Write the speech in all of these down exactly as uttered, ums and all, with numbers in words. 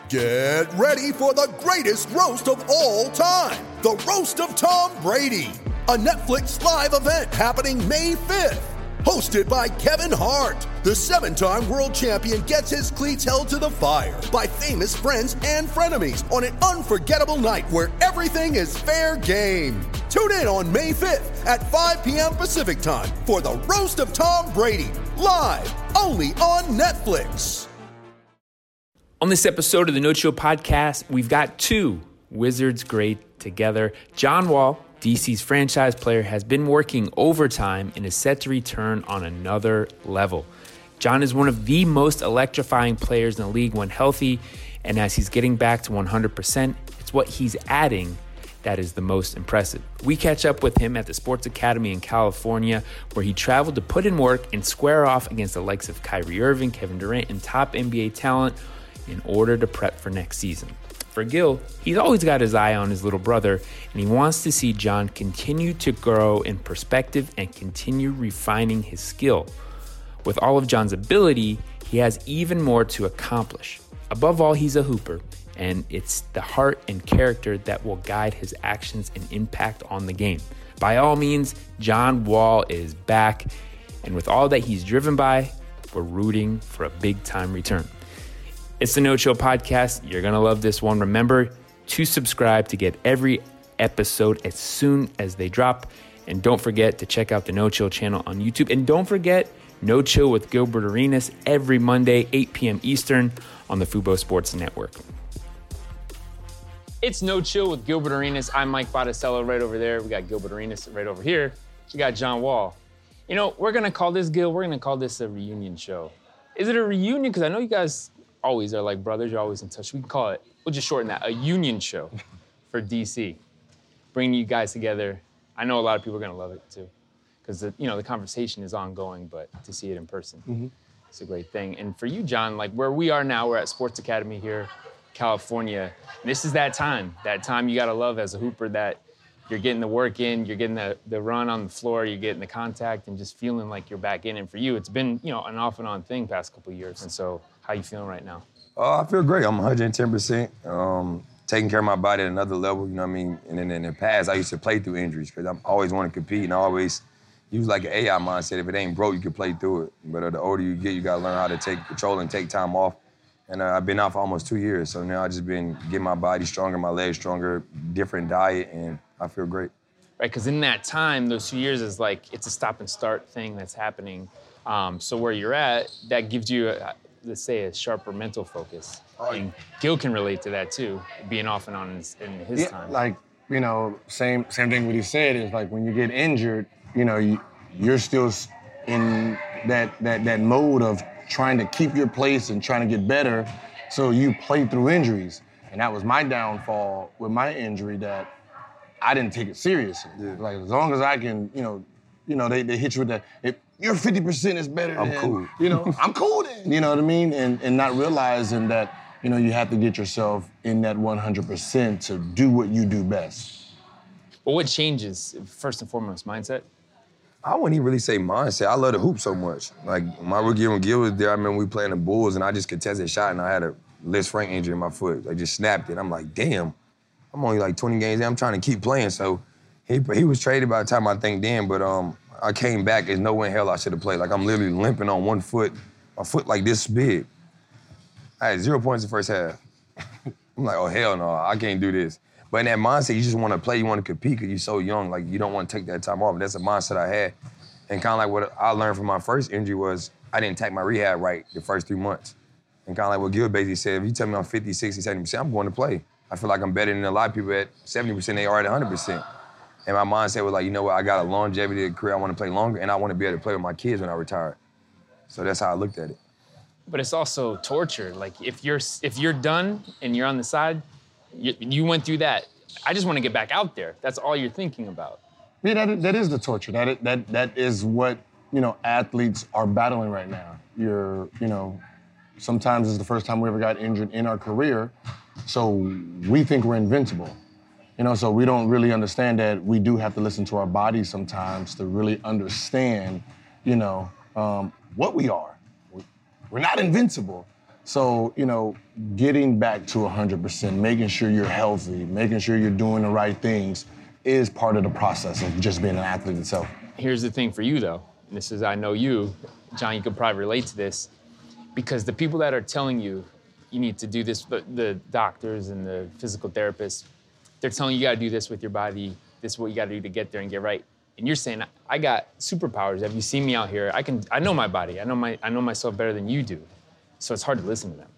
Get ready for the greatest roast of all time, the Roast of Tom Brady, a Netflix live event happening May fifth. Hosted by Kevin Hart, the seven-time world champion gets his cleats held to the fire by famous friends and frenemies on an unforgettable night where everything is fair game. Tune in on May fifth at five p.m. Pacific time for the Roast of Tom Brady, live only on Netflix. On this episode of the No Chill Podcast, we've got two Wizards great together. John Wall, D C's franchise player, has been working overtime and is set to return on another level. John is one of the most electrifying players in the league when healthy, and as he's getting back to one hundred percent, it's what he's adding that is the most impressive. We catch up with him at the Sports Academy in California, where he traveled to put in work and square off against the likes of Kyrie Irving, Kevin Durant, and top N B A talent in order to prep for next season. For Gil, he's always got his eye on his little brother, and he wants to see John continue to grow in perspective and continue refining his skill. With all of John's ability, he has even more to accomplish. Above all, he's a hooper, and it's the heart and character that will guide his actions and impact on the game. By all means, John Wall is back, and with all that he's driven by, we're rooting for a big-time return. It's the No Chill Podcast. You're going to love this one. Remember to subscribe to get every episode as soon as they drop. And don't forget to check out the No Chill channel on YouTube. And don't forget No Chill with Gilbert Arenas every Monday, eight p.m. Eastern on the Fubo Sports Network. It's No Chill with Gilbert Arenas. I'm Mike Botticello right over there. We got Gilbert Arenas right over here. We got John Wall. You know, we're going to call this, Gil, we're going to call this a reunion show. Is it a reunion? Because I know you guys always are like brothers. You're always in touch. We can call it, we'll just shorten that, a union show for D C. Bringing you guys together. I know a lot of people are going to love it too, because you know the conversation is ongoing, but to see it in person, mm-hmm. It's a great thing. And for you, John, like where we are now, we're at Sports Academy here, California. And this is that time, that time you got to love as a hooper, that you're getting the work in, you're getting the, the run on the floor, you're getting the contact, and just feeling like you're back in. And for you, it's been, you know, an off and on thing past couple of years. And so, how you feeling right now? Uh, I feel great. I'm one hundred ten percent. Um, taking care of my body at another level, you know what I mean? And then in the past, I used to play through injuries because I always want to compete and I always use like an A I mindset. If it ain't broke, you can play through it. But uh, the older you get, you got to learn how to take control and take time off. And uh, I've been out for almost two years. So now I've just been getting my body stronger, my legs stronger, different diet, and I feel great. Right, because in that time, those two years is like, it's a stop and start thing that's happening. Um, so where you're at, that gives you, a, let's say, a sharper mental focus. Oh, and Gil can relate to that too, being off and on in his, in his yeah, time. Like, you know, same same thing what he said is like when you get injured, you know, you, you're still in that, that, that mode of trying to keep your place and trying to get better, so you play through injuries. And that was my downfall with my injury, that I didn't take it seriously. Yeah. Like, as long as I can, you know, you know, they, they hit you with that, if your fifty percent is better I'm than, cool. you know, I'm cool then. You know what I mean? And and not realizing that, you know, you have to get yourself in that one hundred percent to do what you do best. Well, what changes, first and foremost, mindset? I wouldn't even really say mindset. I love to hoop so much. Like, my rookie year when Gil was there, I remember we playing the Bulls, and I just contested a shot, and I had a Liz Frank injury in my foot. I just snapped it. I'm like, damn, I'm only like twenty games in. I'm trying to keep playing. So he he was traded by the time I think then, but um, I came back. There's no way in hell I should have played. Like, I'm literally limping on one foot, my foot like this big. I had zero points in the first half. I'm like, oh, hell no, I can't do this. But in that mindset, you just want to play, you want to compete because you're so young. Like, you don't want to take that time off. That's a mindset I had. And kind of like what I learned from my first injury was I didn't take my rehab right the first three months. And kind of like what Gil basically said, if you tell me I'm fifty, sixty, seventy percent, I'm going to play. I feel like I'm better than a lot of people at seventy percent, they are at one hundred percent. And my mindset was like, you know what, I got a longevity career, I want to play longer, and I want to be able to play with my kids when I retire. So that's how I looked at it. But it's also torture. Like, if you're if you're done and you're on the side, you, you went through that. I just want to get back out there. That's all you're thinking about. Yeah, that, that is the torture. That that that is what, you know, athletes are battling right now. You're, you know, sometimes it's the first time we ever got injured in our career, so we think we're invincible. You know, so we don't really understand that we do have to listen to our bodies sometimes to really understand, you know, um, what we are. We're not invincible, So, you know, getting back to one hundred percent, making sure you're healthy, making sure you're doing the right things is part of the process of just being an athlete itself. Here's the thing for you, though. And this is, I know you, John, you could probably relate to this, because the people that are telling you you need to do this, the, the doctors and the physical therapists, they're telling you you gotta do this with your body, this is what you gotta do to get there and get right. And you're saying, I got superpowers. Have you seen me out here? I can, I know my body. I know my, I know myself better than you do. So it's hard to listen to them.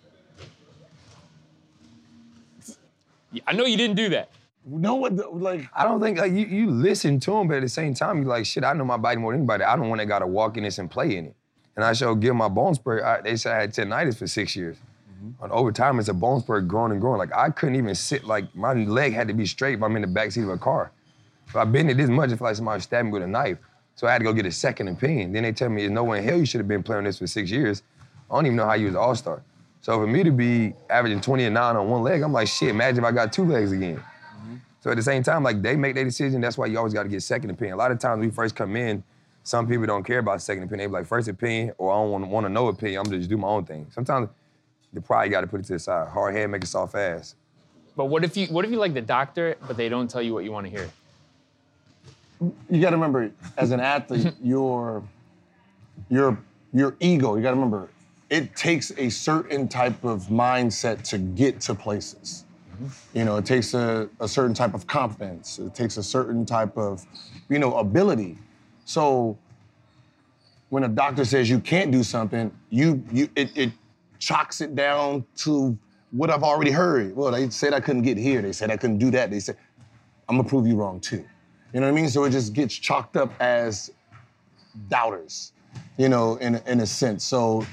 I know you didn't do that. No, what the, like I don't think like you, you listen to him, but at the same time, you like, shit, I know my body more than anybody. I don't want to gotta walk in this and play in it. And I showed Gil my bone spur. I, they said I had tendinitis for six years. Mm-hmm. And over time, it's a bone spur growing and growing. Like I couldn't even sit, like my leg had to be straight if I'm in the backseat of a car. If I bend it this much, it feel like somebody stabbed me with a knife. So I had to go get a second opinion. Then they tell me, there's no way in hell you should have been playing this for six years. I don't even know how you was an all-star. So for me to be averaging twenty and nine on one leg, I'm like, shit, imagine if I got two legs again. Mm-hmm. So at the same time, like they make their decision, that's why you always gotta get second opinion. A lot of times when we first come in, some people don't care about second opinion. They be like, first opinion, or I don't want, want to know opinion, I'm gonna just do my own thing. Sometimes the pride gotta put it to the side. Hard head, make a soft ass. But what if you, what if you like the doctor, but they don't tell you what you wanna hear? You gotta remember, as an athlete, your, your, your ego, you gotta remember, it takes a certain type of mindset to get to places. Mm-hmm. You know, it takes a, a certain type of confidence. It takes a certain type of, you know, ability. So when a doctor says you can't do something, you, you it, it chalks it down to what I've already heard. Well, they said I couldn't get here. They said I couldn't do that. They said, I'm gonna prove you wrong too. You know what I mean? So it just gets chalked up as doubters, you know, in, in a sense. So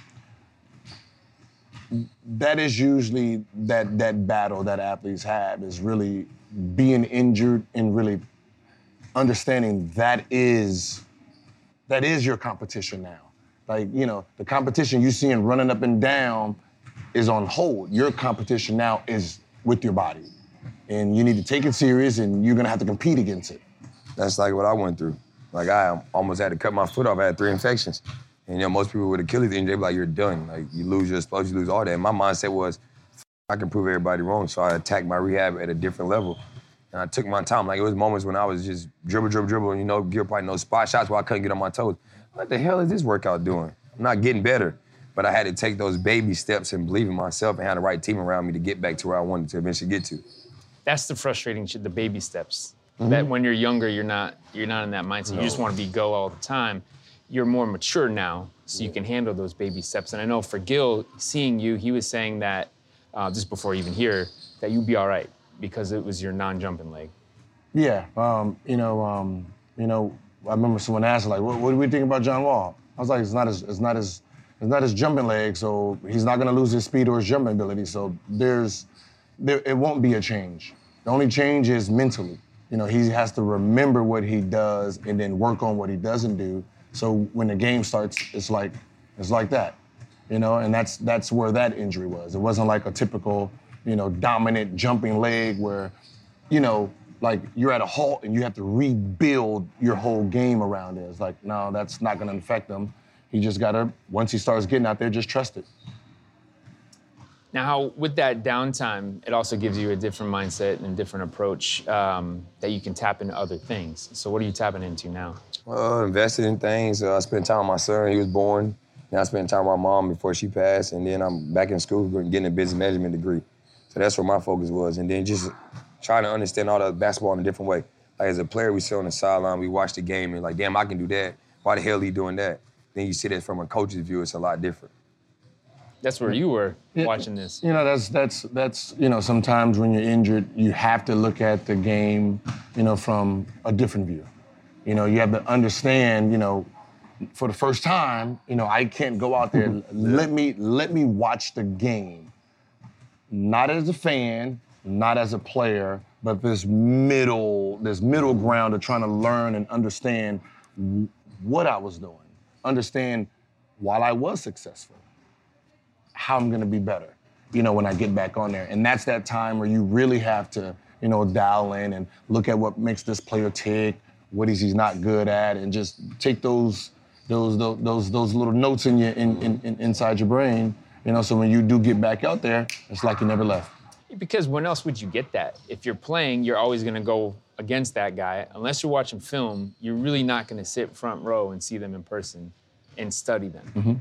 that is usually that that battle that athletes have, is really being injured and really understanding that is that is your competition now. Like, you know, the competition you seeing running up and down is on hold. Your competition now is with your body. And you need to take it serious, and you're gonna have to compete against it. That's like what I went through. Like I almost had to cut my foot off. I had three infections. And you know, most people with Achilles injury, they be like, you're done. Like you lose your explosive, you lose all that. And my mindset was, I can prove everybody wrong. So I attacked my rehab at a different level. And I took my time. Like it was moments when I was just dribble, dribble, dribble, and you know, Gil probably knows spot shots where I couldn't get on my toes. What the hell is this workout doing? I'm not getting better. But I had to take those baby steps and believe in myself and have the right team around me to get back to where I wanted to eventually get to. That's the frustrating shit, the baby steps. Mm-hmm. That when you're younger, you're not you're not in that mindset. No. You just want to be go all the time. You're more mature now, so you can handle those baby steps. And I know for Gil, seeing you, he was saying that, uh, just before even here, that you'd be all right because it was your non-jumping leg. Yeah, um, you know, um, you know, I remember someone asked, like, what, what do we think about John Wall? I was like, it's not his, it's not his, it's not his jumping leg, so he's not gonna lose his speed or his jumping ability. So there's, there, it won't be a change. The only change is mentally. You know, he has to remember what he does and then work on what he doesn't do. So when the game starts, it's like, it's like that, you know, and that's that's where that injury was. It wasn't like a typical, you know, dominant jumping leg where, you know, like you're at a halt and you have to rebuild your whole game around it. It's like, no, that's not gonna affect him. He just gotta, once he starts getting out there, just trust it. Now, with that downtime, it also gives you a different mindset and a different approach um, that you can tap into other things. So what are you tapping into now? Uh, invested in things. Uh, I spent time with my son. He was born. Then I spent time with my mom before she passed. And then I'm back in school getting a business management degree. So that's where my focus was. And then just trying to understand all the basketball in a different way. Like as a player, we sit on the sideline, we watch the game, and like, damn, I can do that. Why the hell are you doing that? Then you see that from a coach's view, it's a lot different. That's where you were yeah, watching this. You know, that's, that's, that's, you know, sometimes when you're injured, you have to look at the game, you know, from a different view. You know, you have to understand, you know, for the first time, you know, I can't go out there, let me, let me watch the game. Not as a fan, not as a player, but this middle, this middle ground of trying to learn and understand what I was doing. Understand while I was successful, how I'm gonna be better, you know, when I get back on there. And that's that time where you really have to, you know, dial in and look at what makes this player tick, what is he's not good at, and just take those those those those little notes in your in, in, in inside your brain You know, so when you do get back out there, it's like you never left. Because when else would you get that? If you're playing, you're always going to go against that guy. Unless you're watching film, you're really not going to sit front row and see them in person and study them. Mm-hmm.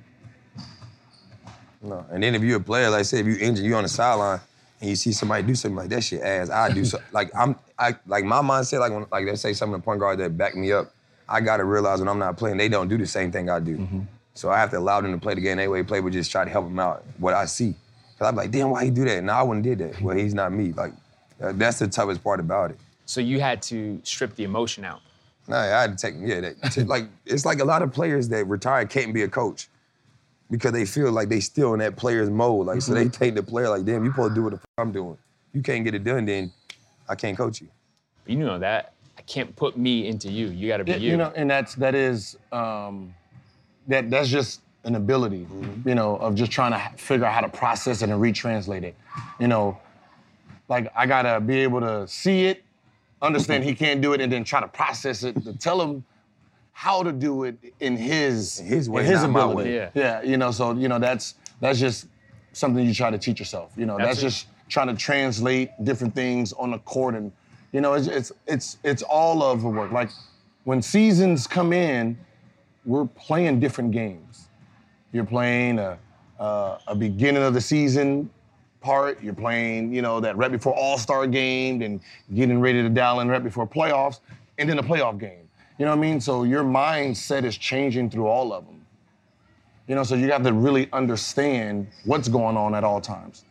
No, and then if you're a player, like I said, if you injured, you're on the sideline, and you see somebody do something like that shit ass, I do so. Like I'm, I like my mindset. Like when, like they say something in point guard that back me up. I gotta realize when I'm not playing, they don't do the same thing I do. Mm-hmm. So I have to allow them to play the game their way, play, but just try to help them out. What I see, cause I'm like, damn, why he do that? No, I wouldn't did that. Well, he's not me. Like that's the toughest part about it. So you had to strip the emotion out. Nah, I had to take yeah. That, to, like it's like a lot of players that retire can't be a coach. Because they feel like they still in that player's mode. Like, mm-hmm. So they take the player like, damn, you supposed to do what the f I'm doing. You can't get it done, then I can't coach you. You know that. I can't put me into you. You gotta be yeah, you. You know, and that's, that is, um, that that's just an ability, mm-hmm. you know, of just trying to figure out how to process it and retranslate it. You know, like I gotta be able to see it, understand he can't do it, and then try to process it, to tell him how to do it in his his way, in his not my ability. way. Yeah. yeah, you know, so you know that's that's just something you try to teach yourself. You know, that's, that's just trying to translate different things on the court, and you know, it's it's it's it's all of the work. Like when seasons come in, we're playing different games. You're playing a a, a beginning of the season part. You're playing, you know, that right before All-Star game, and getting ready to dial in right before playoffs, and then a playoff game. You know what I mean? So your mindset is changing through all of them. You know, so you have to really understand what's going on at all times.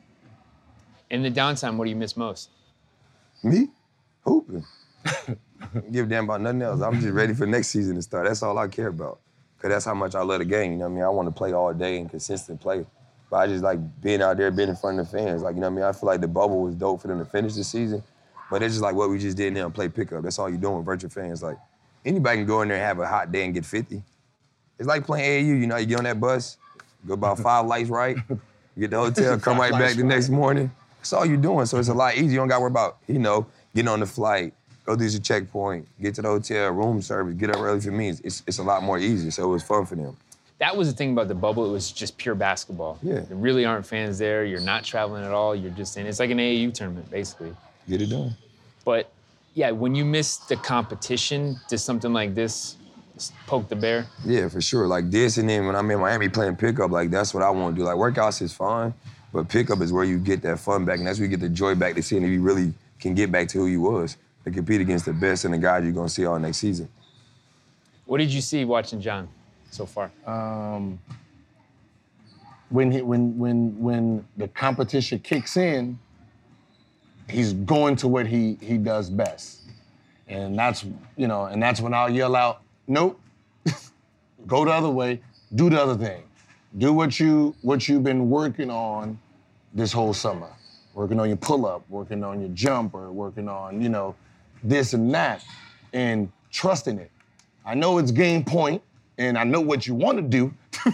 In the downtime, what do you miss most? Me? Hooping. Give a damn about nothing else. I'm just ready for next season to start. That's all I care about. Because that's how much I love the game. You know what I mean? I want to play all day and consistent play. But I just like being out there, being in front of the fans. Like, you know what I mean? I feel like the bubble was dope for them to finish the season. But it's just like what we just did now and play pickup. That's all you're doing, virtual fans. Like, anybody can go in there and have a hot day and get fifty. It's like playing A A U, you know, you get on that bus, go about five lights right, you get the hotel, come right back the next morning. That's all you're doing, so it's a lot easier. You don't got to worry about, you know, getting on the flight, go through the checkpoint, get to the hotel, room service, get up early for me. It's, it's a lot more easier, so it was fun for them. That was the thing about the bubble, it was just pure basketball. Yeah. There really aren't fans there, you're not traveling at all, you're just in, it's like an A A U tournament, basically. Get it done. But yeah, when you miss the competition, does something like this poke the bear? Yeah, for sure. Like this, and then when I'm in Miami playing pickup, like that's what I want to do. Like workouts is fine, but pickup is where you get that fun back, and that's where you get the joy back to seeing if you really can get back to who you was and compete against the best and the guys you're gonna see all next season. What did you see watching John so far? Um, when he, when when when the competition kicks in, he's going to what he he does best. And that's, you know, and that's when I'll yell out, nope, go the other way, do the other thing. Do what you what you've been working on this whole summer. Working on your pull-up, working on your jumper, working on, you know, this and that, and trusting it. I know it's game point, and I know what you want to do.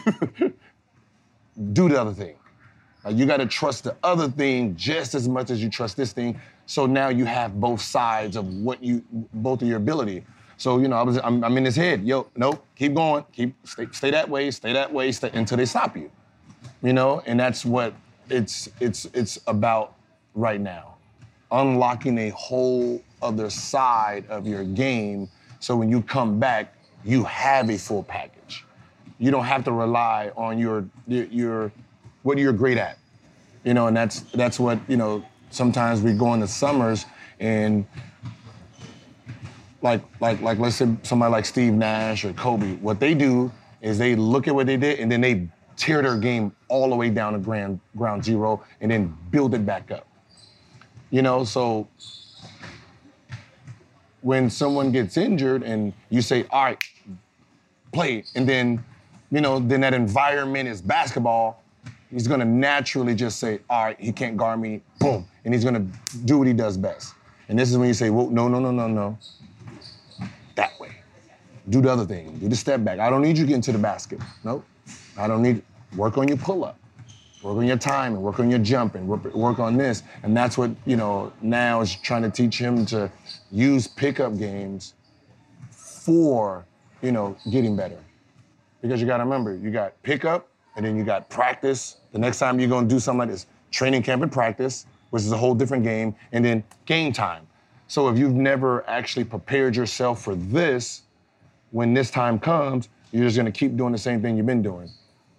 Do the other thing. Like, you got to trust the other thing just as much as you trust this thing. So now you have both sides of what you, both of your ability. So, you know, I was, I'm, I'm in his head. Yo, nope, keep going, keep, stay, stay that way, stay that way, stay, until they stop you. You know, and that's what it's, it's, it's about right now. Unlocking a whole other side of your game, so when you come back, you have a full package. You don't have to rely on your, your, your what you're great at. You know, and that's that's what, you know, sometimes we go into summers and like like like let's say somebody like Steve Nash or Kobe, what they do is they look at what they did and then they tear their game all the way down to ground ground zero and then build it back up. You know, so when someone gets injured and you say, all right, play, and then, you know, then that environment is basketball, he's gonna naturally just say, all right, he can't guard me, boom, and he's gonna do what he does best. And this is when you say, well, no, no, no, no, no, that way. Do the other thing, do the step back. I don't need you getting to the basket, nope. I don't need, work on your pull-up, work on your timing, work on your jumping, work, work on this. And that's what, you know, now is trying to teach him to use pickup games for, you know, getting better. Because you gotta remember, you got pickup, and then you got practice. The next time you're gonna do something like this, training camp and practice, which is a whole different game, and then game time. So if you've never actually prepared yourself for this, when this time comes, you're just gonna keep doing the same thing you've been doing.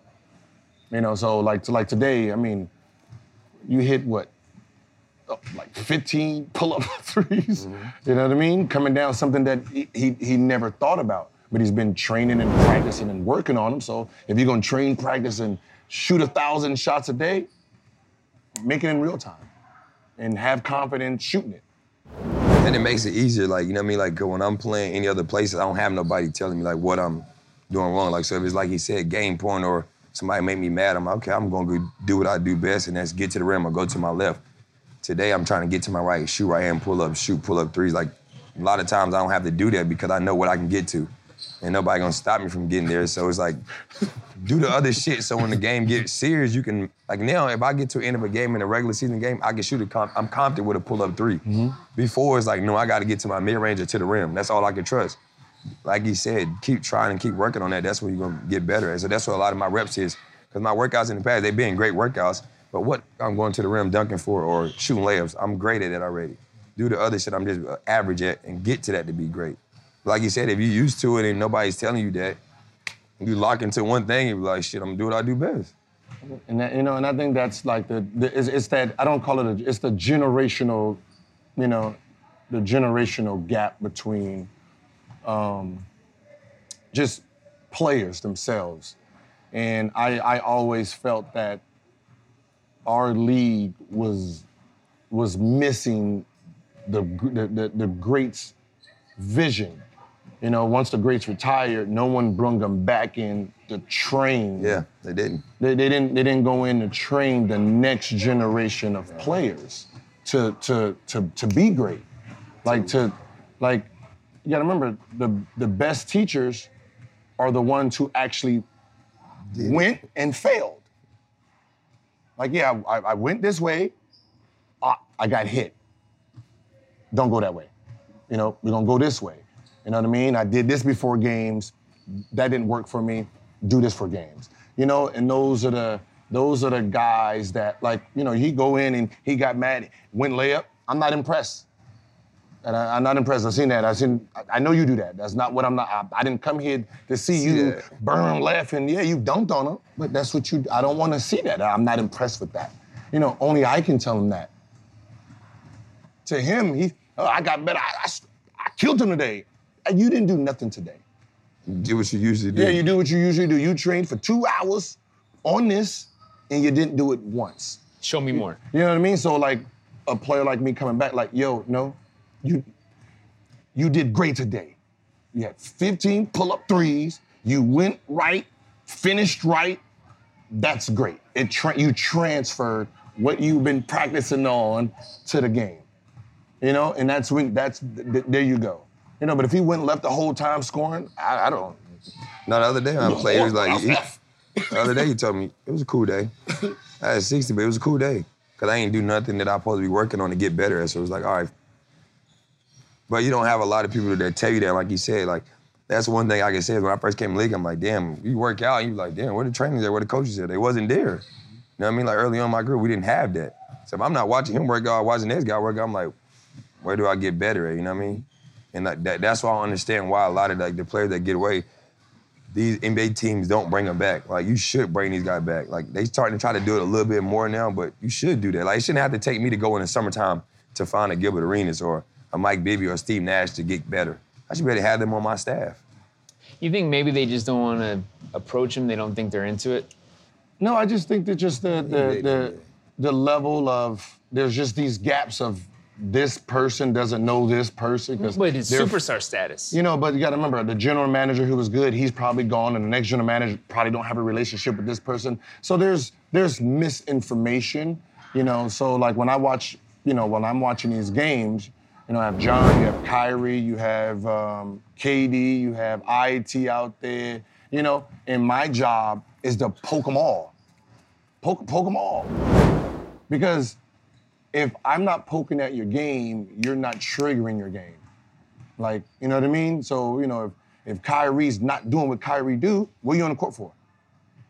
You know, so like, like today, I mean, you hit what? Oh, like fifteen pull-up threes, mm-hmm. You know what I mean? Coming down something that he, he he never thought about, but he's been training and practicing and working on them. So if you're gonna train, practice, and shoot a thousand shots a day, make it in real time and have confidence shooting it. And it makes it easier, like, you know what I mean? Like when I'm playing any other places, I don't have nobody telling me like what I'm doing wrong. Like, so if it's like he said, game point or somebody make me mad, I'm like, okay, I'm gonna go do what I do best, and that's get to the rim or go to my left. Today, I'm trying to get to my right, shoot right hand, pull up, shoot, pull up threes. Like, a lot of times I don't have to do that because I know what I can get to. And nobody gonna stop me from getting there. So it's like, do the other shit so when the game gets serious, you can, like now, if I get to the end of a game in a regular season game, I can shoot a, comp- I'm confident with a pull up three. Mm-hmm. Before, it's like, no, I gotta get to my mid-range or to the rim. That's all I can trust. Like he said, keep trying and keep working on that. That's when you're gonna get better. And so that's what a lot of my reps is. Because my workouts in the past, they've been great workouts, but what I'm going to the rim dunking for or shooting layups, I'm great at it already. Do the other shit I'm just average at and get to that to be great. Like you said, if you're used to it and nobody's telling you that, you lock into one thing, you're like, shit, I'm gonna do what I do best. And that, you know, and I think that's like the, the it's, it's that, I don't call it, a, it's the generational, you know, the generational gap between um, just players themselves. And I, I always felt that our league was was missing the the, the, the greats' vision. You know, once the greats retired, no one brought them back in to train. Yeah, they didn't. They, they didn't. They didn't go in to train the next generation of players to to to to be great. Like to, like, you gotta remember the the best teachers are the ones who actually Did went it. and failed. Like, yeah, I, I went this way, I, I got hit. Don't go that way. You know, we're gonna go this way. You know what I mean? I did this before games, that didn't work for me, do this for games. You know, and those are the those are the guys that, like, you know, he go in and he got mad, went layup, I'm not impressed. And I, I'm not impressed. I've seen that. I've seen, I know you do that. That's not what I'm not, I, I didn't come here to see you yeah. burn laughing. Yeah, you dunked on him, but that's what you, I don't want to see that. I'm not impressed with that. You know, only I can tell him that. To him, he, oh, I got better. I, I, I killed him today. You didn't do nothing today. You do what you usually do. Yeah, you do what you usually do. You trained for two hours on this, and you didn't do it once. Show me more. You know what I mean? So, like, a player like me coming back, like, yo, no, you you did great today. You had fifteen pull-up threes. You went right, finished right. That's great. It tra- you transferred what you've been practicing on to the game. You know, and that's when that's th- there you go. You know, but if he went left the whole time scoring, I, I don't. No, the other day I played, it was like, he, the other day he told me, it was a cool day. I had sixty, but it was a cool day. Because I ain't do nothing that I'm supposed to be working on to get better at. So it was like, all right. But you don't have a lot of people that tell you that, like you said. Like, that's one thing I can say is when I first came in the league, I'm like, damn, you work out, and you like, damn, where the trainers at, where the coaches at? They wasn't there. You know what I mean? Like, early on in my career, we didn't have that. So if I'm not watching him work out, watching this guy work out, I'm like, where do I get better at, you know what I mean? And like, that, that's why I understand why a lot of like the players that get away, these N B A teams don't bring them back. Like, you should bring these guys back. Like, they starting to try to do it a little bit more now, but you should do that. Like, it shouldn't have to take me to go in the summertime to find a Gilbert Arenas or a Mike Bibby or a Steve Nash to get better. I should be able to have them on my staff. You think maybe they just don't want to approach him? They don't think they're into it? No, I just think that just the the the, the level of, there's just these gaps of this person doesn't know this person. But it's superstar status. You know, but you got to remember, the general manager who was good, he's probably gone, and the next general manager probably don't have a relationship with this person. So there's there's misinformation, you know. So like when I watch, you know, when I'm watching these games, you know, I have John, you have Kyrie, you have um, K D, you have I T out there, you know, and my job is to poke them all. Poke, poke them all. Because if I'm not poking at your game, you're not triggering your game. Like, you know what I mean? So, you know, if, if Kyrie's not doing what Kyrie do, what are you on the court for?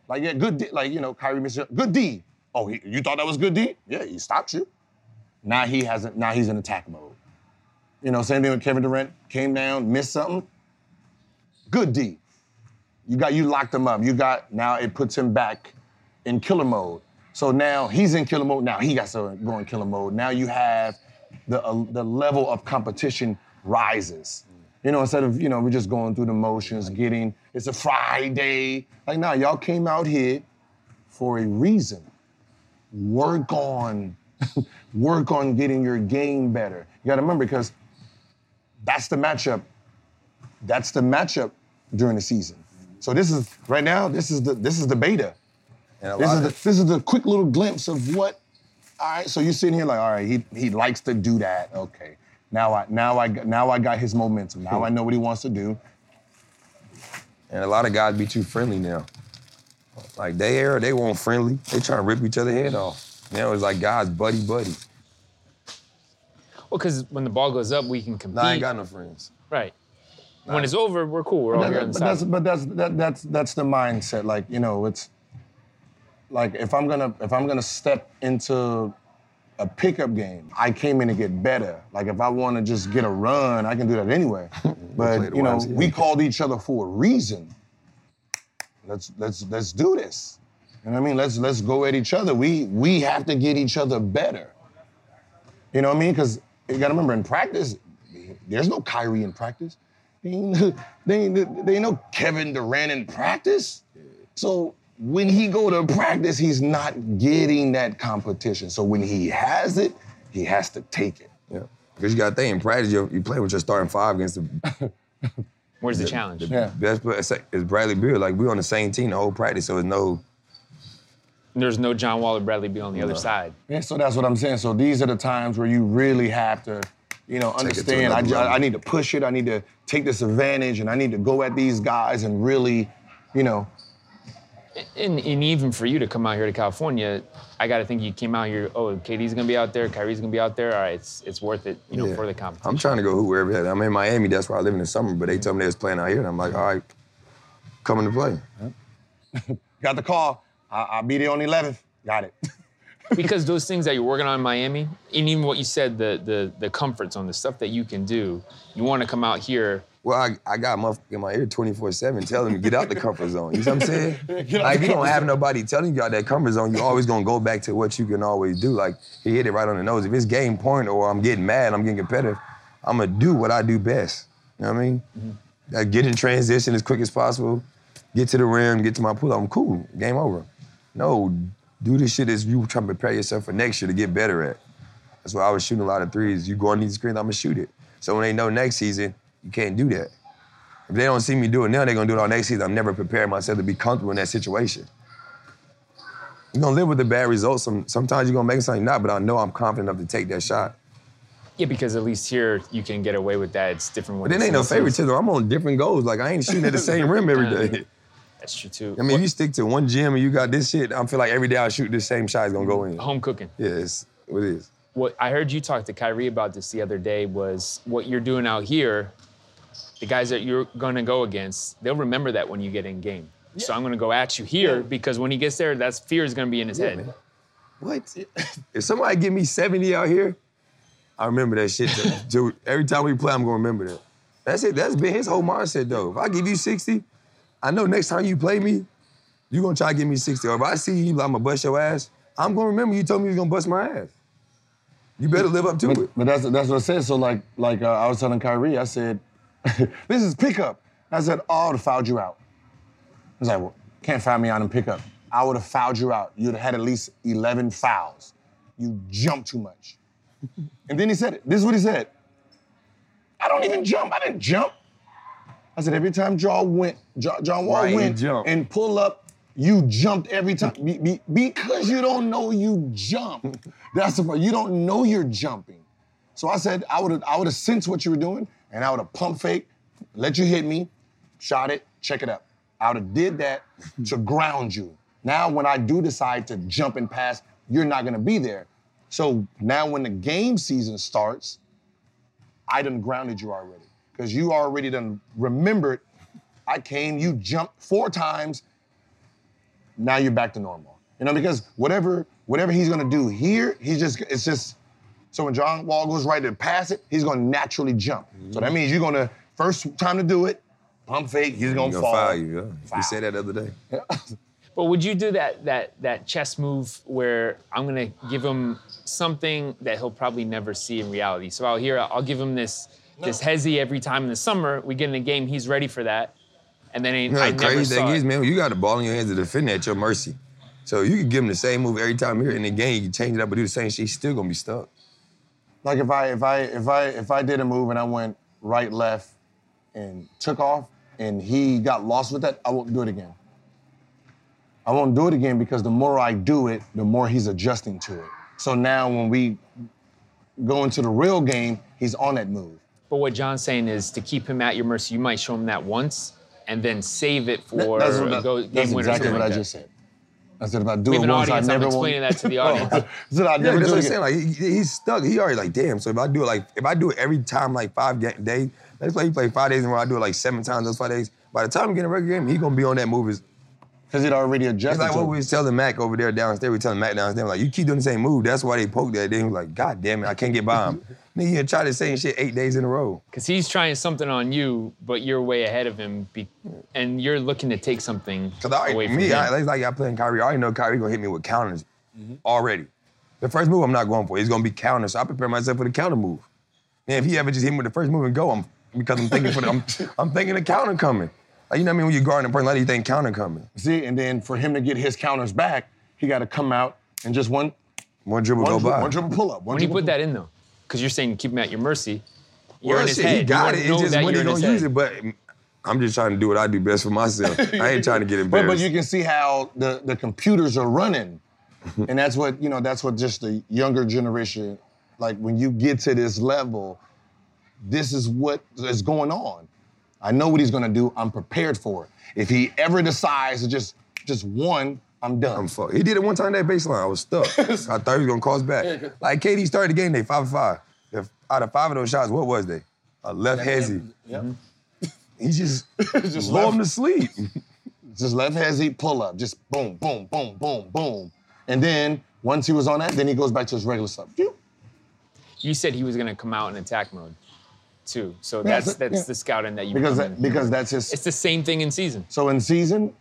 Like, yeah, good D. Like, you know, Kyrie missed it. Good D. Oh, he, you thought that was good D? Yeah, he stopped you. Now he hasn't, now he's in attack mode. You know, same thing with Kevin Durant. Came down, missed something. Good D. You got, you locked him up. You got, now it puts him back in killer mode. So now he's in killer mode. Now he got to go in killer mode. Now you have the uh, the level of competition rises. You know, instead of, you know, we're just going through the motions, getting, it's a Friday. Like, nah, y'all came out here for a reason. Work on, work on getting your game better. You gotta remember, because that's the matchup. That's the matchup during the season. So this is, right now, this is the this is the beta. This is the, this is the quick little glimpse of what, all right, so you're sitting here like, all right, he he likes to do that, okay. Now I now I now I got his momentum. Now I know what he wants to do. And a lot of guys be too friendly now. Like they era, they weren't friendly. They trying to rip each other head off. Now it's like guys buddy buddy. Well, because when the ball goes up, we can compete. Nah, I ain't got no friends. Right. Nah. When it's over, we're cool. We're all But, here on that, the but side. that's but that's that, that's that's the mindset. Like, you know, it's like if I'm gonna if I'm gonna step into a pickup game, I came in to get better. Like if I want to just get a run, I can do that anyway. But you know, Y M C A. we called each other for a reason. Let's let's let's do this. You know what I mean? Let's let's go at each other. We we have to get each other better. You know what I mean? Because you gotta remember, in practice, there's no Kyrie in practice. There ain't, there ain't, there ain't no Kevin Durant in practice. So when he go to practice, he's not getting that competition. So when he has it, he has to take it. Yeah. Because you got to think, in practice, you you play with your starting five against the Where's the challenge? Yeah. best player. It's Bradley Beal. Like, we on the same team the whole practice, so there's no... There's no John Wall or Bradley Beal on the other side. Yeah, so that's what I'm saying. So these are the times where you really have to, you know, it to understand, I, another level. I need to push it, I need to take this advantage, and I need to go at these guys and really, you know. And, and even for you to come out here to California, I got to think you came out here, oh, K D's going to be out there, Kyrie's going to be out there. All right, it's it's worth it, you know, Yeah. for the competition. I'm trying to go hoop wherever. I'm in Miami, that's where I live in the summer, but they told me they was playing out here, and I'm like, all right, coming to play. Got the call, I, I'll be there on the eleventh. Got it. Because those things that you're working on in Miami, and even what you said, the the the comfort zone, the stuff that you can do, you want to come out here. Well, I, I got a motherfucker in my ear twenty-four seven telling me, get out the comfort zone. You know what I'm saying? Get out Like, the if you don't comfort have zone. nobody telling you out that comfort zone, you're always gonna go back to what you can always do. Like, he hit it right on the nose. If it's game point or I'm getting mad, I'm getting competitive, I'm gonna do what I do best. You know what I mean? Mm-hmm. Like, get in transition as quick as possible, get to the rim, get to my pull-up, I'm cool, game over. No, do this shit as you trying to prepare yourself for next year to get better at. That's why I was shooting a lot of threes. You go on these screens, I'm gonna shoot it. So when they know next season, you can't do that. If they don't see me do it now, they're gonna do it all next season. I'm never preparing myself to be comfortable in that situation. You're gonna live with the bad results. Some, sometimes you're gonna make something not, but I know I'm confident enough to take that shot. Yeah, because at least here you can get away with that. It's different when But then it's ain't no in the season. favoritism. I'm on different goals. Like, I ain't shooting at the same rim every day. That's true too. I mean, if you stick to one gym and you got this shit, I feel like every day I shoot this same shot is gonna go in. Home cooking. Yeah, it's what it is. What I heard you talk to Kyrie about this the other day was what you're doing out here. The guys that you're gonna go against, they'll remember that when you get in game. Yeah. So I'm gonna go at you here yeah. because when he gets there, that fear is gonna be in his yeah, head. Man. What? If somebody give me seventy out here, I remember that shit. To, to, every time we play, I'm gonna remember that. That's it. That's been his whole mindset, though. If I give you sixty, I know next time you play me, you're gonna try to give me sixty. Or if I see you, like, I'm gonna bust your ass, I'm gonna remember you told me you was gonna bust my ass. You better live up to but, it. But that's that's what I said. So like like uh, I was telling Kyrie, I said, this is pickup. I said, oh, I would have fouled you out. I was like, well, can't foul me out in pickup. I would have fouled you out. You'd have had at least eleven fouls. You jump too much. And then he said it. This is what he said. I don't even jump. I didn't jump. I said, every time John went, John, John Wall Right, went and pull up, you jumped every time. Be, be, because you don't know you jump. That's the part. You don't know you're jumping. So I said, I would have I would have sensed what you were doing, and I would have pump fake, let you hit me, shot it, check it up. I would have did that to ground you. Now when I do decide to jump and pass, you're not gonna be there. So now when the game season starts, I done grounded you already. Because you already done remembered, I came, you jumped four times, now you're back to normal. You know, because whatever whatever he's gonna do here, he's just it's just so when John Wall goes right to pass it, he's gonna naturally jump. Mm-hmm. So that means you're gonna first time to do it, pump fake, he's gonna, gonna fall. Foul you, yeah. Foul. You said that the other day. But would you do that that that chess move where I'm gonna give him something that he'll probably never see in reality? So out here, I'll give him this no. this hezzy every time in the summer. We get in a game, he's ready for that, and then you know, I the never crazy saw thing it. is, man, you got the ball in your hands to defend at your mercy. So you can give him the same move every time here in the game. You can change it up, but do the same shit. He's still gonna be stuck. Like if I if I if I if I did a move and I went right left and took off and he got lost with that, I won't do it again. I won't do it again because the more I do it, the more he's adjusting to it. So now when we go into the real game, he's on that move. But what John's saying is to keep him at your mercy, you might show him that once and then save it for that's a that, go, game that's winner. exactly what like I that. just said. I said if I do we it have an once, audience, I never I'm explaining won't. that to the audience. I said I Yeah, never that's do what I'm it saying. again. Like he, he's stuck. He already like, damn. So if I do it like, if I do it every time like five ga- days, let's play, he play five days in a row. I do it like seven times those five days. By the time we get in a regular game, he gonna be on that move. It's Because he'd already adjusted like to what it. we was telling Mac over there downstairs. We were telling Mac downstairs, like, you keep doing the same move. That's why they poked that. Then he was like, God damn it, I can't get by him. Nigga, you try the same shit eight days in a row. Because he's trying something on you, but you're way ahead of him, be- and you're looking to take something Cause I, away from me, him. I, it's like I playing Kyrie. I already know Kyrie gonna hit me with counters mm-hmm. already. The first move I'm not going for. It's gonna be counter, so I prepare myself for the counter move. And if he ever just hit me with the first move and go, I'm because I'm thinking for the, I'm, I'm thinking the counter coming. Like, you know what I mean? When you're guarding a person, like you think counter coming. See, and then for him to get his counters back, he got to come out and just one, one dribble one, go dri- by. one dribble pull up. One when do you dribble put that in though? Because you're saying keep him at your mercy. You're Well, in his shit, head. he got You it. know It's just that when you're he in his gonna use head. it, but I'm just trying to do what I do best for myself. I ain't trying to get But, embarrassed. but you can see how the, the computers are running. And that's what, you know, that's what just the younger generation, like when you get to this level, this is what is going on. I know what he's gonna do. I'm prepared for it. If he ever decides to just just one, I'm done. I'm fucked. He did it one time that baseline. I was stuck. I thought he was gonna cause back. Like K D started the game, they five for five. If, out of five of those shots, what was they? A left hezzy. Yep. He just, Just lulled left. him to sleep. Just left hezzy, pull up, just boom, boom, boom, boom, boom. And then once he was on that, then he goes back to his regular stuff. Phew. You said he was going to come out in attack mode, too. So Yeah, that's so- that's yeah. the scouting that you Because come that, in. because that's his. It's the same thing in season. So in season,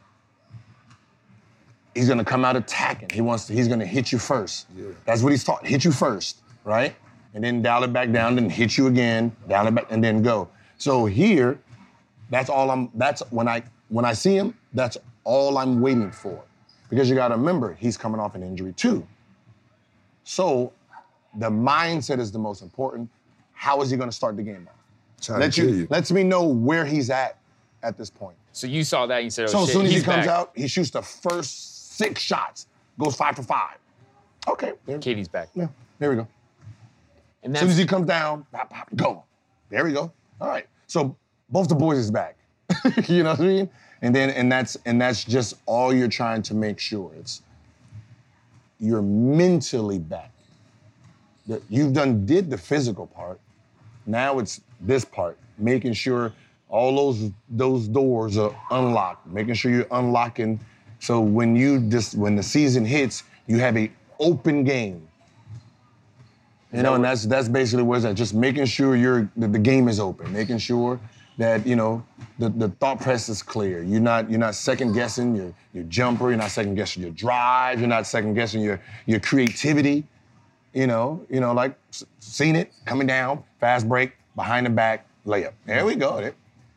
he's gonna come out attacking. He wants to, he's gonna hit you first. Yeah. That's what he's taught. Hit you first, right? And then dial it back down, then hit you again, dial it back, and then go. So here, that's all I'm, that's when I when I see him, that's all I'm waiting for. Because you gotta remember, he's coming off an injury too. So the mindset is the most important. How is he gonna start the game off? Trying Let to you, kill you. lets me know where he's at at this point. So you saw that and you said, oh, So shit, as soon as he's he comes back. out, he shoots the first six shots, goes five for five. Okay, there, K D's back. yeah, there we go. And As that's, soon as he comes down, pop, pop, go. There we go. All right. So both the boys is back. You know what I mean? And then and that's and that's just all you're trying to make sure. It's you're mentally back. The- You've done did the physical part. Now it's this part, making sure all those those doors are unlocked, making sure you're unlocking. So when you just when the season hits, you have a open game. You know, and that's that's basically where it's at. Just making sure you're that the game is open, making sure that you know the, the thought process is clear. You're not you're not second guessing your your jumper. You're not second guessing your drive. You're not second guessing your your creativity. You know, you know, like s- seen it coming down, fast break, behind the back, layup. There we go.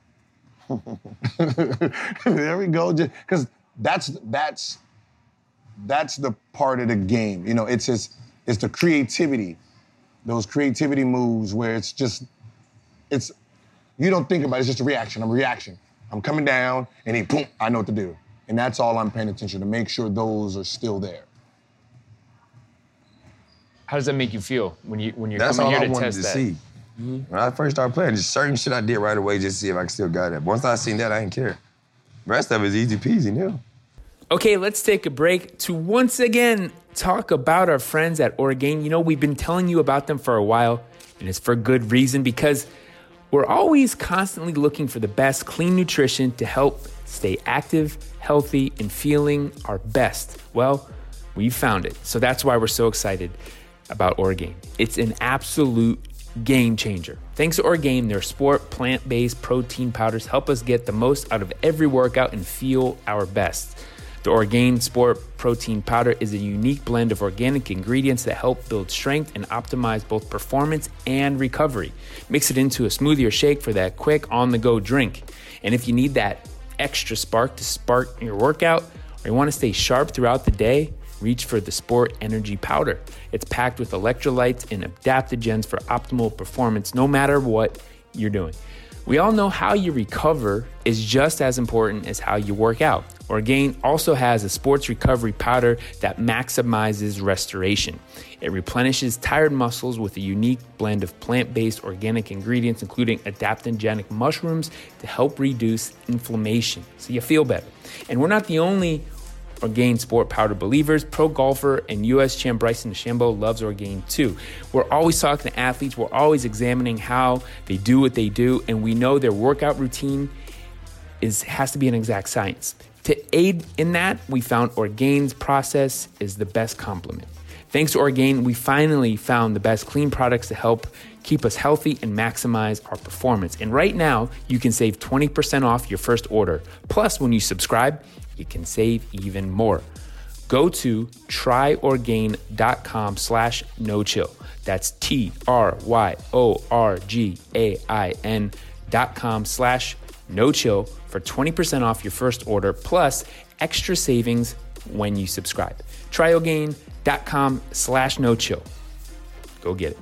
There, there we go. Because that's that's that's the part of the game. You know, it's just it's the creativity. Those creativity moves where it's just, it's, you don't think about it, it's just a reaction. I'm a reaction. I'm coming down, and he, boom, I know what to do. And that's all I'm paying attention to make sure those are still there. how does that make you feel when, you, when you're That's coming all here I to wanted test to that? see. When I first started playing, just certain shit I did right away just to see if I could still got it. Once I seen that, I didn't care. The rest of it is easy peasy now. Okay, let's take a break to once again talk about our friends at Orgain. You know, we've been telling you about them for a while, and it's for good reason because we're always constantly looking for the best clean nutrition to help stay active, healthy, and feeling our best? Well, we found it. So that's why we're so excited about Orgain. It's an absolute game changer. Thanks to Orgain, their sport plant-based protein powders help us get the most out of every workout and feel our best. The Orgain Sport Protein Powder is a unique blend of organic ingredients that help build strength and optimize both performance and recovery. Mix it into a smoothie or shake for that quick on-the-go drink. And if you need that extra spark to spark your workout, or you want to stay sharp throughout the day, reach for the Sport Energy Powder. It's packed with electrolytes and adaptogens for optimal performance no matter what you're doing. We all know how you recover is just as important as how you work out. Orgain also has a sports recovery powder that maximizes restoration. It replenishes tired muscles with a unique blend of plant-based organic ingredients, including adaptogenic mushrooms to help reduce inflammation so you feel better. And we're not the only Orgain Sport Powder believers. Pro golfer and U S champ Bryson DeChambeau loves Orgain too. We're always talking to athletes. We're always examining how they do what they do, and we know their workout routine is has to be an exact science. To aid in that, we found Orgain's process is the best complement. Thanks to Orgain, we finally found the best clean products to help keep us healthy and maximize our performance. And right now, you can save twenty percent off your first order. Plus, when you subscribe, you can save even more. Go to tryorgain.com slash no chill. That's T R Y O R G A I N dot com slash no chill for twenty percent off your first order, plus extra savings when you subscribe. tryorgain.com slash no chill. Go get it.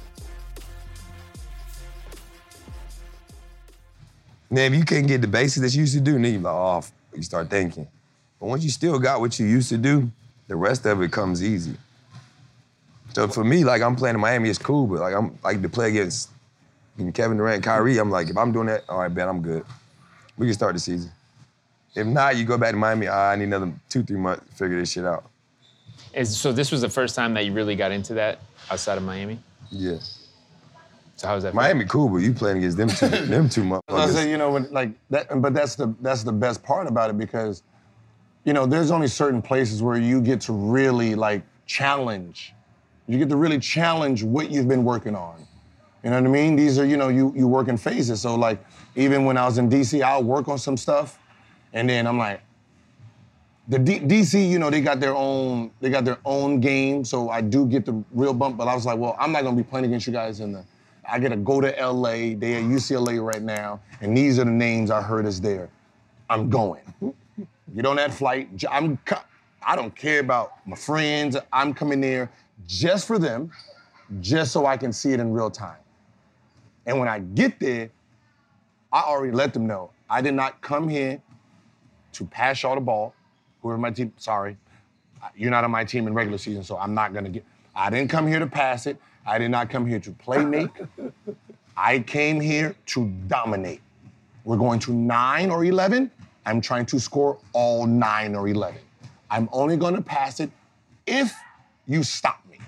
Now, if you can't get the basics that you used to do, then you like, oh, you start thinking. But once you still got what you used to do, the rest of it comes easy. So for me, like I'm playing in Miami, it's cool, but like I'm like to play against Kevin Durant, Kyrie, I'm like, if I'm doing that, all right, bet I'm good. We can start the season. If not, you go back to Miami, ah, I need another two, three months to figure this shit out. Is, so this was the first time that you really got into that outside of Miami? Yeah. So how was that? Miami cool, but you playing against them two, them two motherfuckers. I say, you know, when, like that, but that's the that's the best part about it because, you know, there's only certain places where you get to really like challenge. You get to really challenge what you've been working on. You know what I mean? These are, you know, you you work in phases. So like, even when I was in D C, I'll work on some stuff, and then I'm like, the D- DC, you know, they got their own they got their own game. So I do get the real bump, but I was like, well, I'm not gonna be playing against you guys in the. I gotta go to L A. They're at U C L A right now, and these are the names I heard is there. I'm going. Get on that flight. I'm. I don't care about my friends. I'm coming there just for them, just so I can see it in real time. And when I get there, I already let them know I did not come here to pass y'all the ball. Whoever my team, sorry, you're not on my team in regular season, so I'm not gonna get. I didn't come here to pass it. I did not come here to play make. I came here to dominate. We're going to nine or eleven. I'm trying to score all nine or eleven. I'm only gonna pass it if you stop me.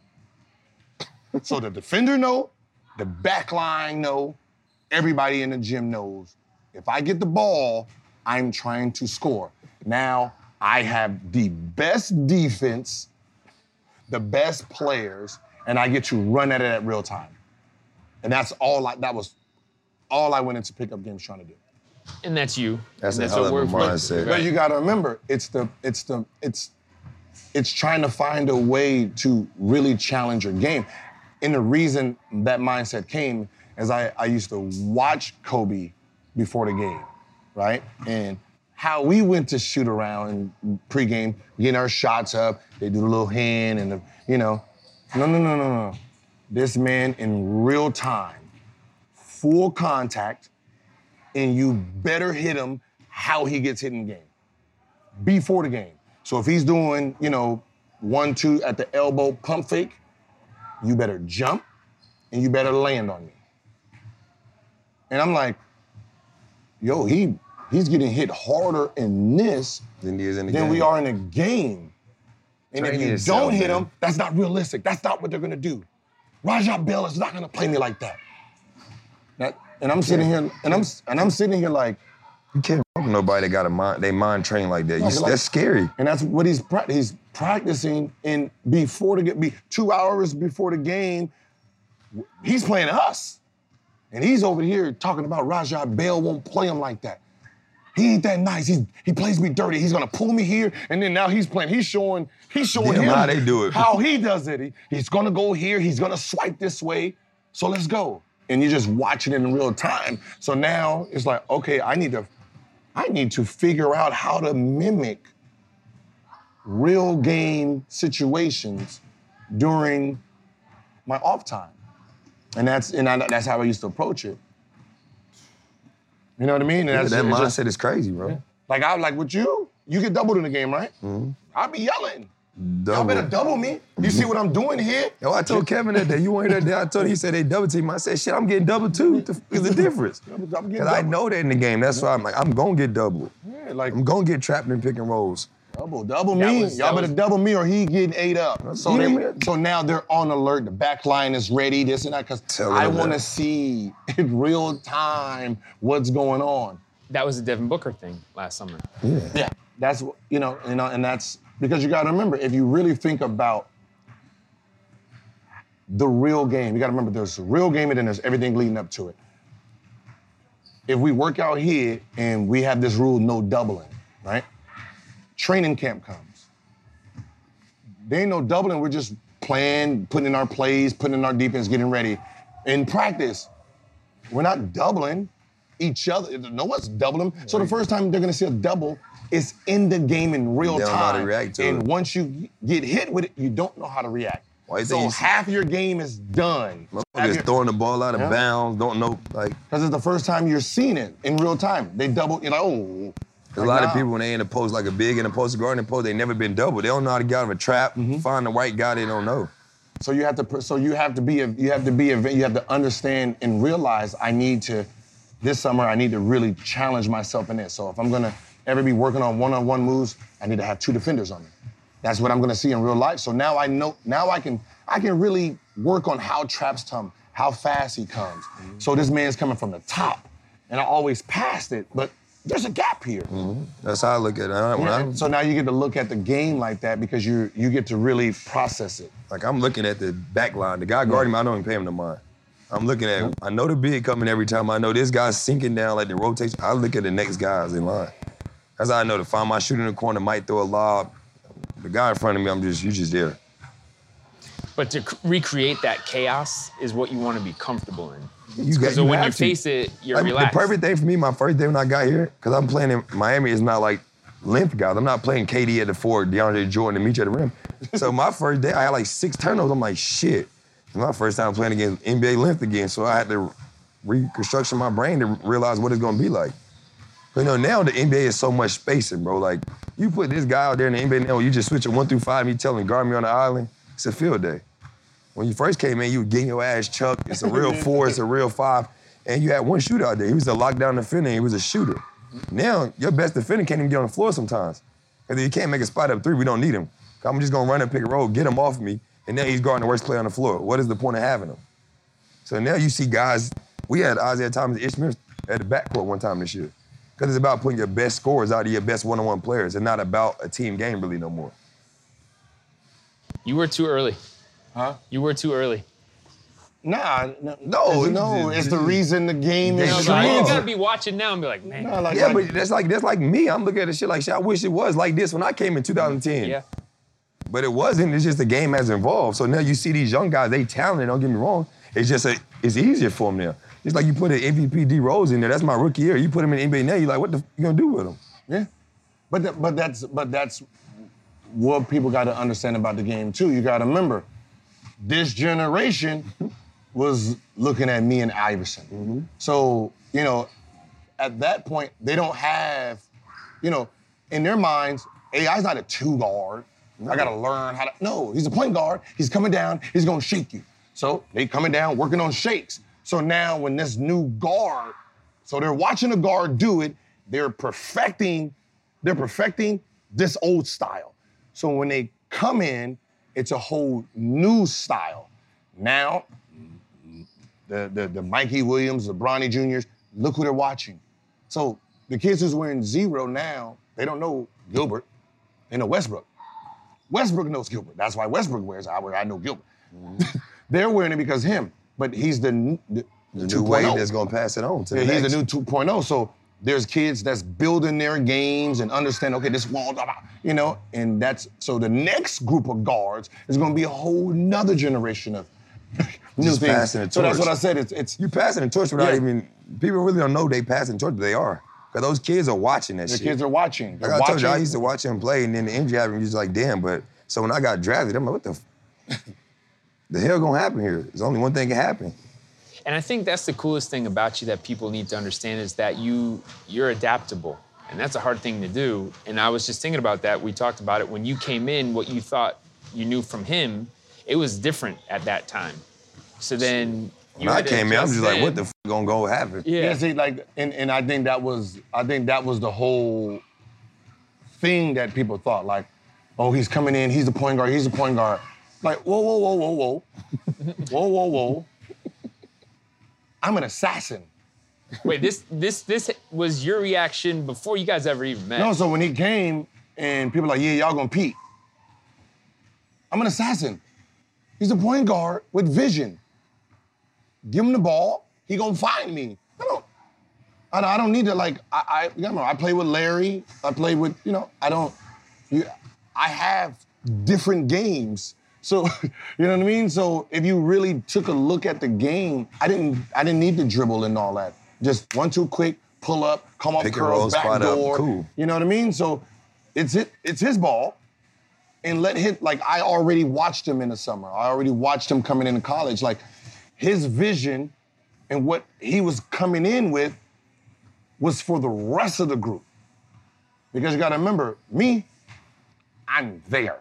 So the defender know, the back line know, everybody in the gym knows. If I get the ball, I'm trying to score. Now, I have the best defense, the best players, and I get to run at it at real time. And that's all I, that was all I went into pickup games trying to do. And that's you. That's and a hell of a but, mindset. But you gotta remember, it's the, it's the, it's, it's trying to find a way to really challenge your game. And the reason that mindset came is I, I used to watch Kobe before the game, right? And how we went to shoot around in pregame, getting our shots up, they do the little hand and the, you know, no, no, no, no, no. This man in real time, full contact, and you better hit him how he gets hit in the game, before the game. So if he's doing, you know, one, two at the elbow pump fake, you better jump and you better land on me. And I'm like, yo, he he's getting hit harder in this than he is in the than game. we are in a game. And Train if you yourself, don't hit man. him, that's not realistic. That's not what they're gonna do. Rajah Bell is not gonna play me like that. That and I'm sitting here, and I'm and I'm sitting here like, You can't fuck with nobody that got a mind, they mind trained like that. You, like, that's scary. And that's what he's pra- he's practicing in before the be two hours before the game. He's playing us, and he's over here talking about Rajah Bell won't play him like that. He ain't that nice. He's, he plays me dirty. He's gonna pull me here, and then now he's playing. He's showing. He's showing Damn, him how they do it. How he does it. He, he's gonna go here. He's gonna swipe this way. So let's go. And you're just watching it in real time. So now it's like, okay, I need to, I need to figure out how to mimic real game situations during my off time, and that's and I, that's how I used to approach it. You know what I mean? And Yeah, that's, that it's mindset just- is crazy, bro. Yeah. Like I like with you, you get doubled in the game, right? Mm-hmm. I'll be yelling. Y'all Double. better double me. You see what I'm doing here? Yo, I told Kevin that day. You weren't that day. I told him, he said they double team. I said, shit, I'm getting double too. What the fuck is the difference? I'm getting Because I double. know that in the game. That's why I'm like, I'm gonna get doubled. Yeah, like I'm gonna get trapped in pick and rolls. double, double That me. was- Y'all that better was- double me or he getting ate up. So Yeah, they, man. so now they're on alert. The back line is ready. This and that. Because Tell I them want to that. see in real time what's going on. That was a Devin Booker thing last summer. Yeah, that's what- you know, you know, and that's because you got to remember if you really think about the real game, you got to remember there's a real game and then there's everything leading up to it. If we work out here and we have this rule, no doubling, right? Training camp comes. There ain't no doubling. We're just playing, putting in our plays, putting in our defense, getting ready. In practice, we're not doubling each other. No one's doubling them. So the first time they're gonna see a double is in the game in real They don't know how to time. react to and it. once you get hit with it, you don't know how to react. Why you So think you- half your game is done. Motherfuckers throwing the ball out of Yeah. bounds, don't know, like, Because it's the first time you're seeing it in real time. They double, you're like, oh. a Like, lot of nah. people, when they in the post, like a big in the post, guard in the post, they never been doubled. They don't know how to get out of a trap, Mm-hmm. find the right guy they don't know. So you have to. So you have to be. A, you have to be. A, you have to understand and realize. I need to. This summer, I need to really challenge myself in this. So if I'm gonna ever be working on one-on-one moves, I need to have two defenders on me. That's what I'm gonna see in real life. So now I know. Now I can. I can really work on how traps come, how fast he comes. So this man's coming from the top, and I always passed it, but there's a gap here. That's how I look at it. I- when Yeah. I'm- So now you get to look at the game like that because you you get to really process it. Like, I'm looking at the back line. The guy guarding me, I don't even pay him no mind. I'm looking at, I know the big coming every time. I know this guy's sinking down like the rotation. I look at the next guys in line. That's how I know to find my shooter in the corner, might throw a lob. The guy in front of me, I'm just, you just there. But to c- recreate that chaos is what you want to be comfortable in. You got- So you when you have to. face it, you're Like, relaxed. The perfect thing for me, my first day when I got here, because I'm playing in Miami, is not like length guys. I'm not playing K D at the four, DeAndre Jordan, and Meech at the rim. So my first day, I had like six turnovers. I'm like, shit. It's my first time playing against N B A length again, so I had to reconstruction my brain to realize what it's gonna be like. You know, now the N B A is so much spacing, bro. Like, you put this guy out there in the N B A now, you just switch it one through five, and you tell him, guard me on the island, it's a field day. When you first came in, you were getting your ass chucked. It's a real four, it's a real five. And you had one shooter out there. He was a lockdown defender, and he was a shooter. Now, your best defender can't even get on the floor sometimes. Because if you can't make a spot up three, we don't need him. I'm just gonna run and pick and roll, get him off me, and now he's guarding the worst player on the floor. What is the point of having him? So now you see guys, we had Isaiah Thomas and Ish Smith at the backcourt one time this year. Because it's about putting your best scorers out of your best one-on-one players. It's not about a team game really no more. You were too early. Huh? You were too early. Nah, no, No, it's, no, it's- it's the reason the game Yeah, is I it's was like, you wrong. gotta be watching now and be like, man. Nah, like, Yeah, like- but that's like that's like me. I'm looking at the shit like shit. I wish it was like this when I came in two thousand ten. Yeah. But it wasn't. It's just the game has evolved. So now you see these young guys, they talented, don't get me wrong. It's just a, it's easier for them now. It's like you put an M V P D Rose in there, that's my rookie year. You put him in the N B A now, you're like, what the f- you gonna do with him? Yeah, but th- but that's but that's what people got to understand about the game too. You got to remember, this generation was looking at me and Iverson. So you know, at that point, they don't have, you know, in their minds, A I's not a two guard. I got to learn how to. No, he's a point guard. He's coming down. He's gonna shake you. So they coming down, working on shakes. So now when this new guard, so they're watching a guard do it, they're perfecting, they're perfecting this old style. So when they come in, it's a whole new style. Now, the the, the Mikey Williams, the Bronny Juniors, look who they're watching. So the kids who's wearing zero now, they don't know Gilbert. They know Westbrook. Westbrook knows Gilbert. That's why Westbrook wears I wear I know Gilbert. Mm-hmm. They're wearing it because him. But he's the, the, the new wave that's going to pass it on to yeah, the he's next. the new two point oh. So there's kids that's building their games and understand, okay, this wall, you know, and that's, so the next group of guards is going to be a whole nother generation of new Just things. passing the torch. So that's what I said. It's, it's you passing the torch without yeah. even, people really don't know they passing the torch, but they are. Because those kids are watching that the shit. kids are watching. They're like I watching. told you, I used to watch him play, and then the injury happened, you're just like, damn, but, so when I got drafted, I'm like, what the f- the hell gonna happen here? There's only one thing can happen. And I think that's the coolest thing about you that people need to understand is that you, you're adaptable. And that's a hard thing to do. And I was just thinking about that. We talked about it. When you came in, what you thought you knew from him, it was different at that time. So then you When I had to came in, I'm adjust just like, in. what the f gonna go happen? Yeah. Yeah, see, like, and, and I think that was, I think that was the whole thing that people thought, like, oh, he's coming in, he's the point guard, he's the point guard. Like, whoa, whoa, whoa, whoa, whoa. whoa, whoa, whoa. I'm an assassin. Wait, this this this was your reaction before you guys ever even met? No, so when he came and people were like, yeah, y'all gonna compete. I'm an assassin. He's a point guard with vision. Give him the ball, he gonna find me. I don't, I don't, I don't need to like, I, I, you know, I play with Larry, I play with, you know, I don't, you, I have different games. So, you know what I mean? So if you really took a look at the game, I didn't I didn't need to dribble and all that. Just one, two quick, pull up, come off Pick and roll, curl, back spot up, door. cool. You know what I mean? So it's it, it's his ball. And let him, like I already watched him in the summer. I already watched him coming into college. Like his vision and what he was coming in with was for the rest of the group. Because you gotta remember, me, I'm there.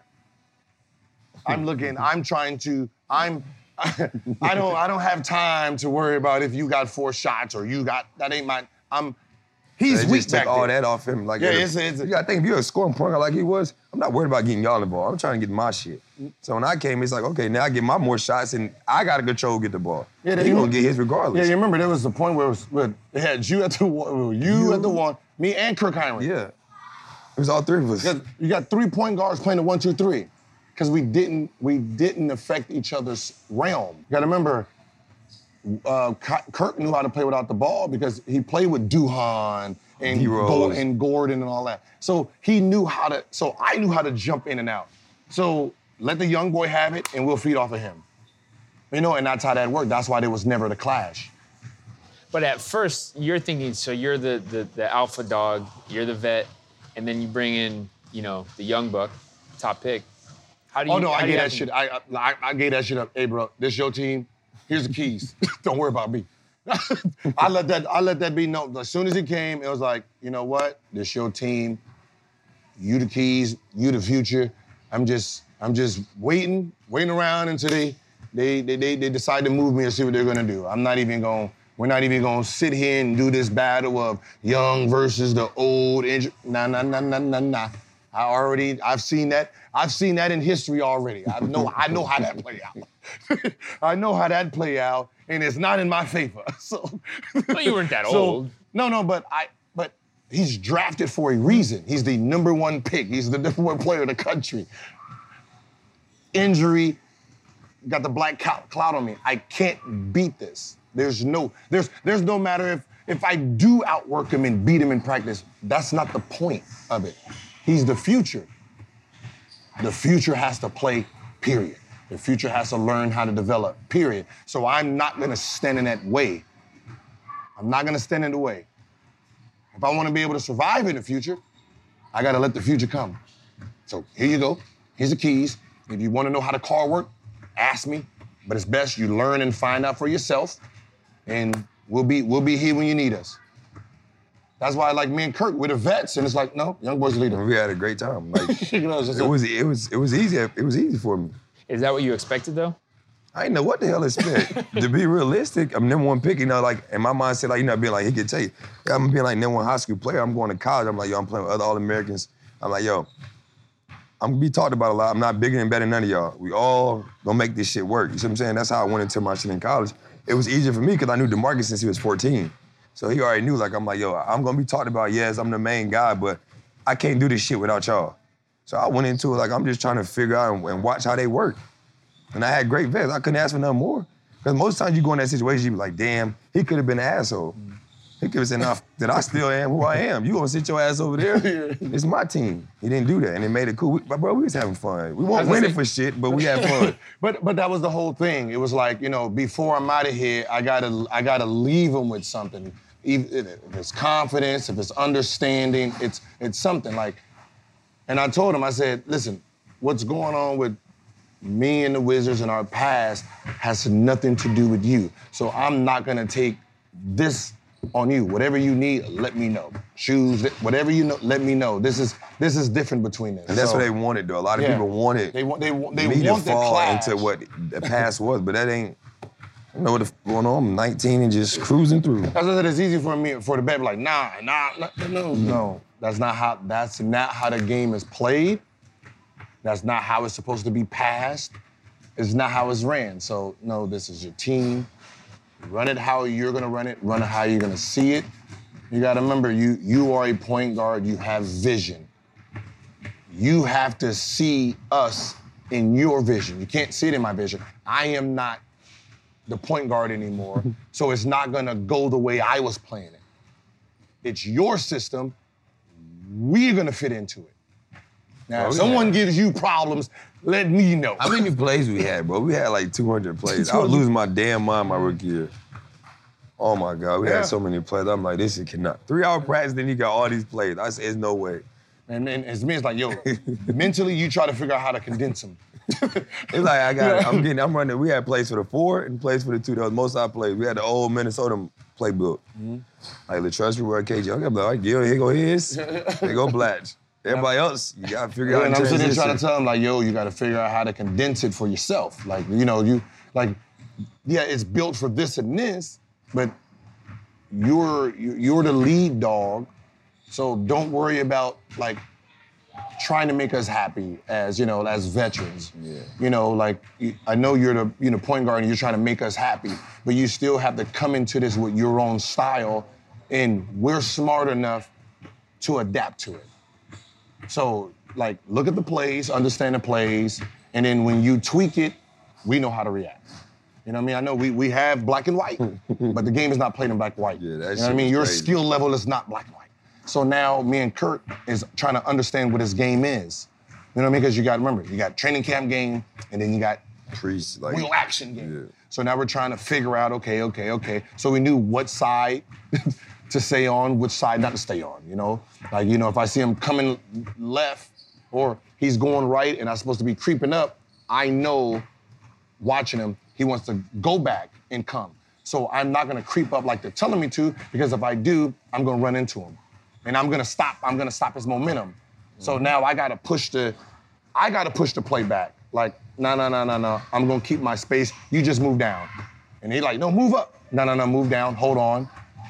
I'm looking, I'm trying to, I'm, I don't I don't have time to worry about if you got four shots or you got, that ain't my, I'm, he's They weak just back took all there. that off him. Like, Yeah, if- it's a- it's a- you gotta think, if you're a scoring point guard like he was, I'm not worried about getting y'all the ball. I'm trying to get my shit. So when I came, it's like, okay, now I get my more shots and I gotta control, get the ball. Yeah, He they- gonna get his Yeah, regardless. you remember there was the point where it was, where it had you at the one, you, You. at the one, me and Kirk Heinrich. Yeah. It was all three of us. Because you got three point guards playing the one, two, three. Because we didn't we didn't affect each other's realm. You gotta remember, uh, Kirk knew how to play without the ball because he played with Duhan and, D-Rose. Go- and Gordon and all that. So he knew how to, so I knew how to jump in and out. So let the young boy have it and we'll feed off of him. You know, and that's how that worked. That's why there was never the clash. But at first, you're thinking, so you're the, the, the alpha dog, you're the vet, and then you bring in, you know, the young buck, top pick. How do you? Oh no, how I do you gave that have to- shit. I, I I gave that shit up. Hey, bro, this your team. Here's the keys. Don't worry about me. I let that. I let that be known. As soon as he came, it was like, you know what? This your team. You the keys. You the future. I'm just. I'm just waiting, waiting around until they, they, they, they, they decide to move me and see what they're gonna do. I'm not even going. We're not even gonna sit here and do this battle of young versus the old. Injured. Nah, nah, nah, nah, nah, nah. I already. I've seen that. I've seen that in history already. I know. I know how that play out. I know how that play out, and it's not in my favor. So. Well, you weren't that so, old. No, no, but I. But he's drafted for a reason. He's the number one pick. He's the number one player in the country. Injury, got the black cloud on me. I can't beat this. There's no. There's. There's no matter if if I do outwork him and beat him in practice. That's not the point of it. He's the future. The future has to play, period. The future has to learn how to develop, period. So I'm not gonna stand in that way. I'm not gonna stand in the way. If I wanna be able to survive in the future, I gotta let the future come. So here you go, here's the keys. If you wanna know how the car works, ask me. But it's best you learn and find out for yourself. And we'll be, we'll be here when you need us. That's why, like me and Kirk, we're the vets, and it's like, no, young boys leader. We had a great time. Like, You know, it's just it a- was it was it was easy. It was easy for me. Is that what you expected, though? I didn't know what the hell to expect. To be realistic, I'm number one pick, you know, like, in my mindset, like, you know, being like, he could tell you, yeah, I'm being like number one high school player. I'm going to college. I'm like, yo, I'm playing with other All-Americans. I'm like, yo, I'm gonna be talked about a lot. I'm not bigger and better than none of y'all. We all gonna make this shit work. You see what I'm saying? That's how I went into my shit in college. It was easier for me because I knew DeMarcus since he was fourteen. So he already knew, like, I'm like, yo, I'm gonna be talked about, yes, I'm the main guy, but I can't do this shit without y'all. So I went into it like, I'm just trying to figure out and, and watch how they work. And I had great vets. I couldn't ask for nothing more. Because most times you go in that situation, you be like, damn, he could have been an asshole. Mm. He could have said, nah, that I still am who I am. You gonna sit your ass over there? It's my team. He didn't do that, and it made it cool. We, bro, we was having fun. We weren't winning for shit, but we had fun. but but that was the whole thing. It was like, you know, before I'm out of here, I gotta I gotta leave him with something. If it's confidence, if it's understanding, it's it's something like. And I told him, I said, listen, what's going on with me and the Wizards in our past has nothing to do with you. So I'm not gonna take this on you. Whatever you need, let me know. Shoes, whatever you know, let me know. This is this is different between us. And that's so, what they wanted, though. A lot of yeah, people wanted they want they want they me want to fall clash. into what the past was, but that ain't. I know what the f- going on. I'm nineteen and just cruising through. That's what I said. It's easy for me for the bet, like nah, nah, nah, no, no. That's not how. That's not how the game is played. That's not how it's supposed to be passed. It's not how it's ran. So no, this is your team. Run it how you're gonna run it. Run it how you're gonna see it. You gotta remember, you you are a point guard. You have vision. You have to see us in your vision. You can't see it in my vision. I am not the point guard anymore, so it's not gonna go the way I was playing it. It's your system. We're gonna fit into it. Now, if someone had. gives you problems, let me know. How many plays we had, bro? We had like two hundred plays. I was losing my damn mind my rookie year. Oh my God, we yeah. had so many plays. I'm like, this shit cannot. Three hour practice, then you got all these plays. I said, there's no way. And, and it's me, it's like, yo, mentally you try to figure out how to condense them. It's like, I got, I'm getting, I'm running, we had plays for the four and plays for the two. That was most of our plays. We had the old Minnesota playbook. Mm-hmm. Like LaTrust, Reward, K J. I'm like, all right, Gil, here go his, here go Blatch. Everybody else, you gotta figure yeah, out. And I'm transition. sitting there trying to tell them, like, yo, you gotta figure out how to condense it for yourself. Like, you know, you, like, yeah, it's built for this and this, but you're you're the lead dog, so don't worry about, like, trying to make us happy as, you know, as veterans. Yeah. You know, like, I know you're the, you know, point guard and you're trying to make us happy, but you still have to come into this with your own style, and we're smart enough to adapt to it. So, like, look at the plays, understand the plays, and then when you tweak it, we know how to react. You know what I mean? I know we we have black and white, but the game is not played in black and white. Yeah, that you know what I mean? Your crazy. skill level is not black and white. So now me and Kurt is trying to understand what his game is. You know what I mean? Because you got to remember, you got training camp game, and then you got Priest, like, real action game. Yeah. So now we're trying to figure out, okay, okay, okay. So we knew what side to stay on, which side not to stay on, you know? Like, you know, if I see him coming left or he's going right and I'm supposed to be creeping up, I know, watching him, he wants to go back and come. So I'm not gonna creep up like they're telling me to, because if I do, I'm gonna run into him. And I'm gonna stop, I'm gonna stop his momentum. Mm-hmm. So now I gotta push the, I gotta push the play back. Like, no, no, no, no, no, I'm gonna keep my space, you just move down. And he like, no, move up. No, no, no, move down, hold on.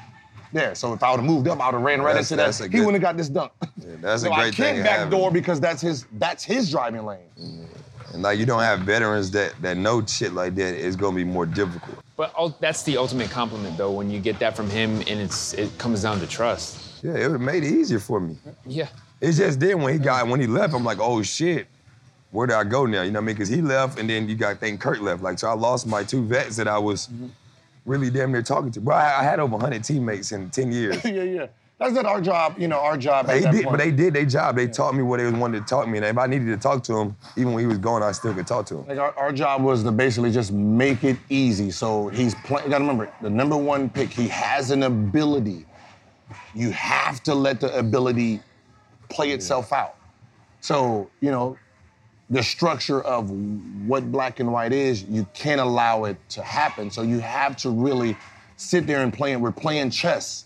Yeah, so if I would've moved up, I would've ran right that's, into that's that. Good, he wouldn't have got this dunk. Yeah, that's so a great I can't thing. backdoor because that's his that's his driving lane. Yeah. And like, you don't have veterans that that know shit like that, it's gonna be more difficult. But oh, that's the ultimate compliment, though, when you get that from him, and it's it comes down to trust. Yeah, it would've made it easier for me. Yeah. It's just then when he got when he left, I'm like, oh shit, where do I go now? You know what I mean? Because he left, and then you got to think Kurt left. Like, so I lost my two vets that I was mm-hmm. really damn near talking to. Bro, I, I had over one hundred teammates in ten years. yeah, yeah. That's not our job, you know, our job at they that did, point. But they did their job. They yeah. taught me what they wanted to talk to me. And if I needed to talk to him, even when he was gone, I still could talk to him. Like our, our job was to basically just make it easy. So he's playing, you gotta remember, the number one pick, he has an ability. You have to let the ability play itself out. So, you know, the structure of what black and white is, you can't allow it to happen. So you have to really sit there and play it. We're playing chess.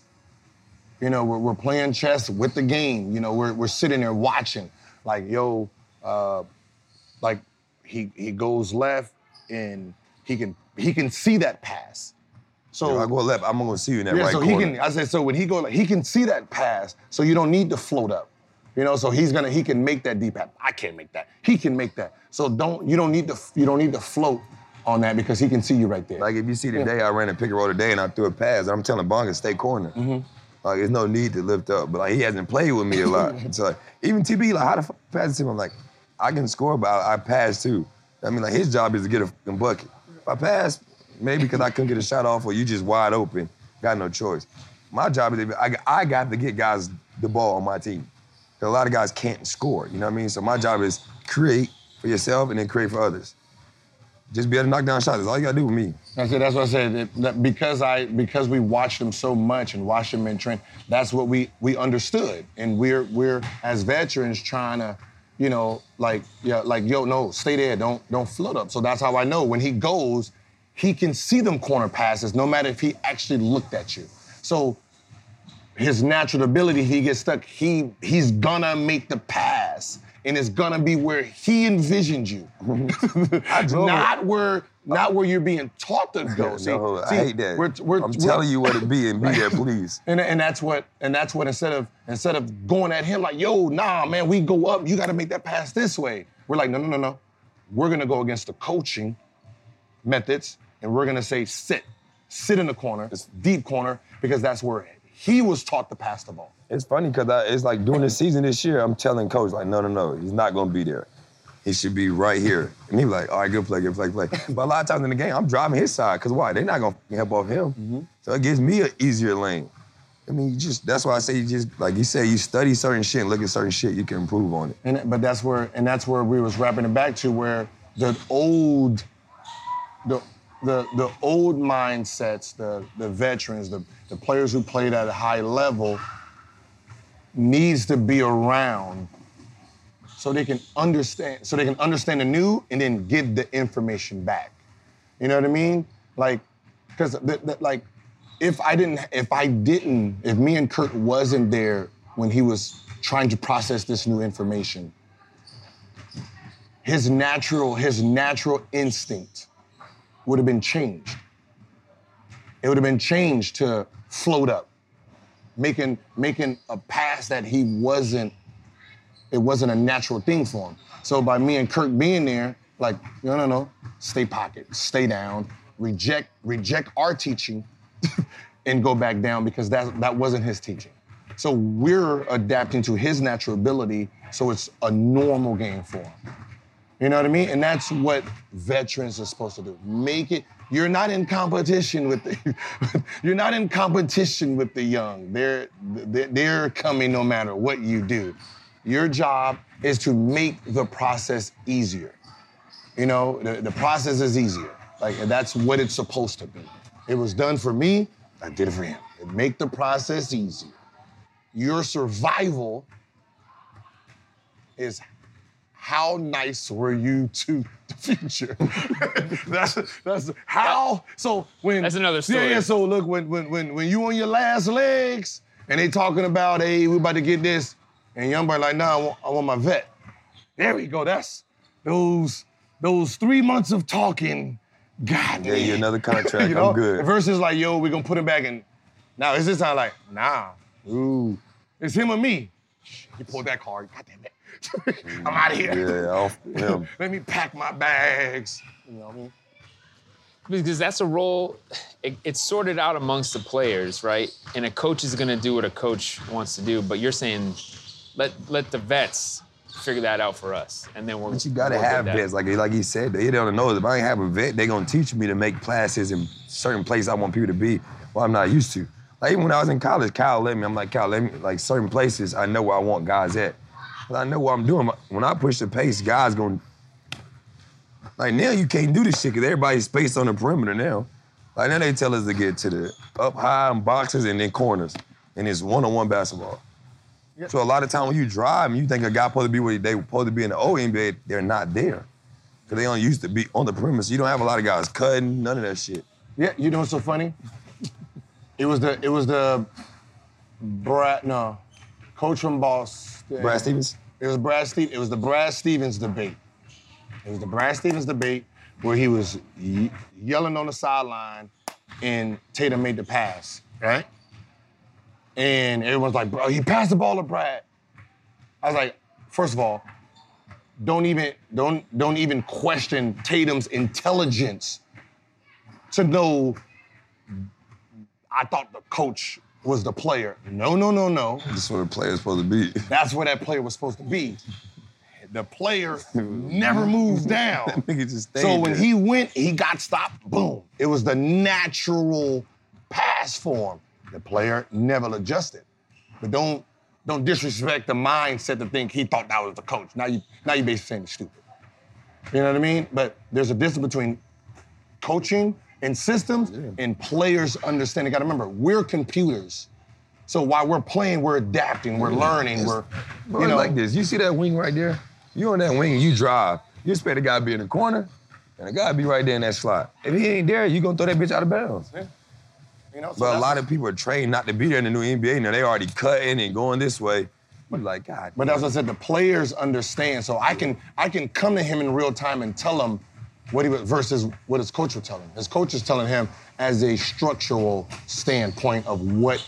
You know, we're, we're playing chess with the game. You know, we're we're sitting there watching. Like, yo, uh, like he he goes left and he can he can see that pass. So if I go left, I'm gonna see you in that yeah, right so corner. he can. I said, so when he go, like, he can see that pass. So you don't need to float up. You know, so he's gonna he can make that deep pass. I can't make that. He can make that. So don't you don't need to you don't need to float on that because he can see you right there. Like if you see today, yeah. I ran a pick and roll today and I threw a pass, I'm telling Bonga stay corner. Mm-hmm. Like there's no need to lift up, but like he hasn't played with me a lot. So like, even T B, like how the fuck pass to him? I'm like, I can score, but I, I pass too. I mean, like his job is to get a fucking bucket. If I pass, maybe because I couldn't get a shot off or you just wide open, got no choice. My job is to, I, I got to get guys the ball on my team. Because a lot of guys can't score, you know what I mean? So my job is create for yourself and then create for others. Just be able to knock down shots. That's all you gotta do with me. That's it. That's what I said. It, that because I because we watched him so much and watched him in train. That's what we we understood. And we're we're as veterans trying to, you know, like yeah, like yo, no, stay there. Don't don't float up. So that's how I know when he goes, he can see them corner passes no matter if he actually looked at you. So his natural ability, he gets stuck. He he's gonna make the pass. And it's gonna be where he envisioned you. not where not where you're being taught to go. See, no, see, I hate that. We're, we're, I'm we're, telling you what it be and be there, please. And, and that's what and that's what instead of instead of going at him like, yo, nah, man, we go up, you gotta make that pass this way. We're like, no, no, no, no. We're gonna go against the coaching methods, and we're gonna say sit. Sit in the corner, it's deep corner, because that's where he was taught to pass the ball. It's funny because it's like during the season this year, I'm telling coach, like, no, no, no, he's not gonna be there. He should be right here. And he's like, all right, good play, good play, play. But a lot of times in the game, I'm driving his side, because why? They're not gonna help off him. Mm-hmm. So it gives me an easier lane. I mean, you just, that's why I say you just, like you say, you study certain shit and look at certain shit, you can improve on it. And but that's where, and that's where we was wrapping it back to, where the old, the the the old mindsets, the the veterans, the, the players who played at a high level, needs to be around so they can understand, so they can understand the new and then give the information back. You know what I mean? Like, because like, if I didn't, if I didn't, if me and Kurt wasn't there when he was trying to process this new information, his natural, his natural instinct would have been changed. It would have been changed to float up. Making making a pass that he wasn't, it wasn't a natural thing for him. So by me and Kirk being there, like, no, no, no, stay pocket, stay down, reject reject our teaching, and go back down, because that that wasn't his teaching. So we're adapting to his natural ability, so it's a normal game for him. You know what I mean? And that's what veterans are supposed to do. Make it. You're not in competition with the. You're not in competition with the young. They're they're coming no matter what you do. Your job is to make the process easier. You know, the, the process is easier. Like, that's what it's supposed to be. It was done for me. I did it for him. It make the process easier. Your survival is, how nice were you to the future? that's that's how. So when that's another story. Yeah, yeah. So look, when when when when you on your last legs and they talking about, hey, we about to get this, and young boy like, nah, I want, I want my vet. There we go. That's those those three months of talking. God, yeah, you another contract. you know? I'm good. Versus like, yo, we gonna put him back in. Now it's this time like, nah, ooh, it's him or me. He pulled that card. God damn it. I'm out of here. Yeah, off him. Let me pack my bags. You know what I mean? Because that's a role, it, it's sorted out amongst the players, right? And a coach is gonna do what a coach wants to do, but you're saying, let let the vets figure that out for us, and then we're. But you gotta we'll have vets, like like he said. They don't know if I ain't have a vet, they gonna teach me to make passes in certain places I want people to be. Well, I'm not used to. Like even when I was in college, Kyle let me. I'm like, Kyle, let me. Like certain places, I know where I want guys at. But I know what I'm doing. When I push the pace, guys gonna. Like now you can't do this shit because everybody's spaced on the perimeter now. Like now they tell us to get to the up high and boxes and then corners, and it's one-on-one basketball. Yep. So a lot of time when you drive, you think a guy supposed to be where they supposed to be in the old N B A, they're not there. Because they don't used to be on the perimeter. You don't have a lot of guys cutting, none of that shit. Yeah, you know what's so funny? It was the, it was the, Brad, no, coach from Boston. Brad Stevens? It was Brad Stevens, it was the Brad Stevens debate. It was the Brad Stevens debate where he was ye- yelling on the sideline and Tatum made the pass, right? And everyone's like, bro, he passed the ball to Brad. I was like, first of all, don't even don't don't even question Tatum's intelligence to know. I thought the coach was the player. No, no, no, no. That's what a player's supposed to be. That's where that player was supposed to be. The player never moved down. That nigga just stayed So when there. he went, he got stopped, boom. It was the natural pass for him. The player never adjusted. But don't don't disrespect the mindset to think he thought that was the coach. Now you now you basically saying he's stupid. You know what I mean? But there's a difference between coaching and systems yeah. and players understanding. Gotta remember, we're computers. So while we're playing, we're adapting, we're learning, it's, we're, bro, you know. like this. You see that wing right there? You on that wing and you drive. You expect the guy to be in the corner, and the guy be right there in that slot. If he ain't there, you gonna throw that bitch out of bounds. Yeah. You know, so but a lot of people are trained not to be there in the new N B A. Now they already cutting and going this way. But like, God. But as I said, the players understand. So I can I can come to him in real time and tell him what he was versus what his coach would tell him. His coach is telling him as a structural standpoint of what